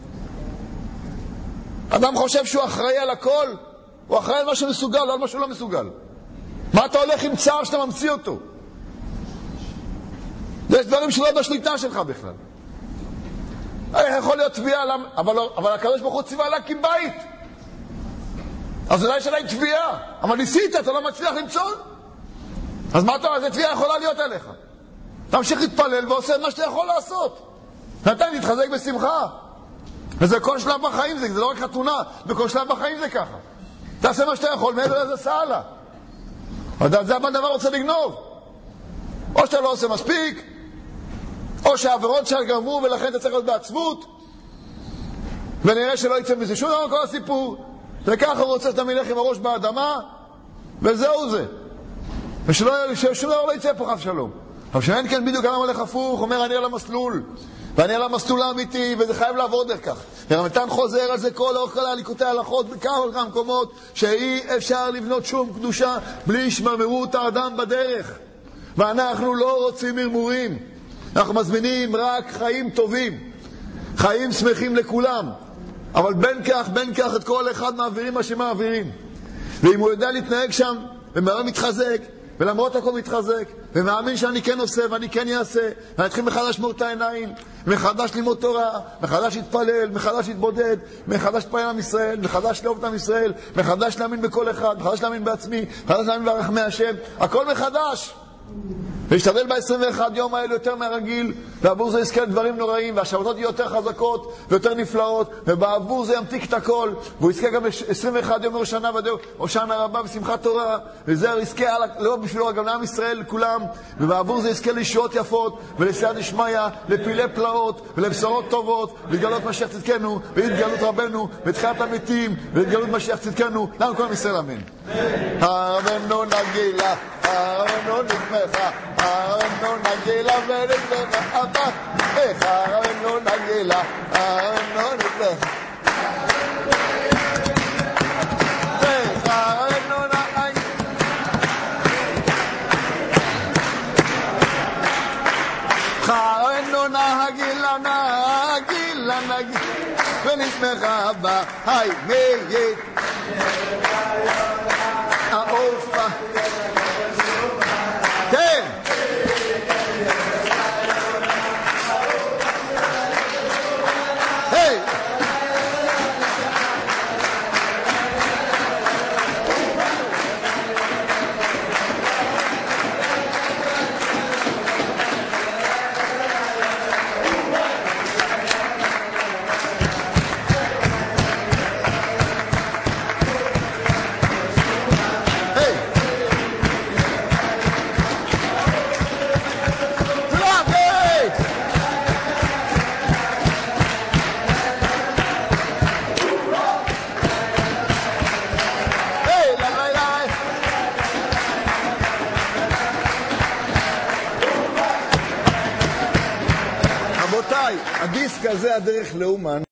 אדם חושב שהוא אחראי על הכל, הוא אחראי על מה שמסוגל, לא על מה שהוא לא מסוגל. מה אתה הולך עם צער שאתה ממציא אותו? יש דברים שלא בשליטה שלך בכלל. יכול להיות תביעה, אבל הקדוש ברוך הוא ציווה להקים בית, אז אולי יש עליי תביעה, אבל ניסית, אתה לא מצליח למצוא, אז מה אתה, איזה תביעה יכולה להיות עליך? תמשיך להתפלל ועושה מה שאתה יכול לעשות, נתן להתחזק בשמחה, וזה כל שלב בחיים, זה לא רק חתונה, בכל שלב בחיים זה ככה. תעשה מה שאתה יכול, מעבר לזה סעלה. זה הבן דבר רוצה לגנוב, או שאתה לא עושה מספיק, או שהעבירות שלך גרמו ולכן אתה צריך להיות בעצבות, ונראה שלא יצא מזה שום דבר כל הסיפור, וככה הוא רוצה שאתה מלך עם הראש באדמה, וזהו זה, וששום דבר לא יצא פה חס שלום. אבל שאין כן בדיוק אדם הולך הפוך, אומר אני על המסלול, ואני על המסלול האמיתי, וזה חייב לעבוד דרך כך. ורמתן חוזר על זה כל אורך כל הליקוטי ההלכות בכמה מקומות, שאי אפשר לבנות שום קדושה בלי שמרמרות האדם בדרך, ואנחנו לא רוצים מרמורים, אנחנו מזמינים רק חיים טובים, חיים שמחים לכולם, אבל בין כך את כל אחד מעבירים מה שמעבירים. ואם הוא יודע להתנהג שם ומראה מתחזק, ולמרות הכל מתחזק, ומאמין שאני כן עושה ואני כן יעשה, ואני אתחיל מחדש מות העיניים, מחדש לימוד תורה, מחדש להתפלל, מחדש להתבודד, מחדש להתפלל עם ישראל, מחדש לאהוב את עם ישראל, מחדש להאמין בכל אחד, מחדש להאמין בעצמי, מחדש להאמין ברחמי השם, הכל מחדש. להשתדל ב-21 יום האלה יותר מהרגיל, ועבור זה יזכה לדברים נוראים, והשבתות יהיו יותר חזקות ויותר נפלאות, ובעבור זה ימתיק את הכל, והוא יזכה גם 21 יום ראשונה והושענא רבה ושמחת תורה, וזה יזכה לא בשבילו גם לעם ישראל לכולם, ובעבור זה יזכה לישועות יפות ולסייעתא דשמיא, לפעילי פלאות ולבשורות טובות, להתגלות משיח צדקנו והתגלות רבנו ותחיית המתים והתגלות משיח צדקנו לנו כל עם ישראל אמן. הרבנו נגילה, הרבנו נתמכה, הרבנו נגילה ונתמכה אבא, הרבנו נגילה, הרבנו נתמכה, הרבנו נגילה, הרבנו נגילה, נגילה נגילה ונתמכה אבא, היי מייד האופה כן היי הדיסק הזה הדרך לאומן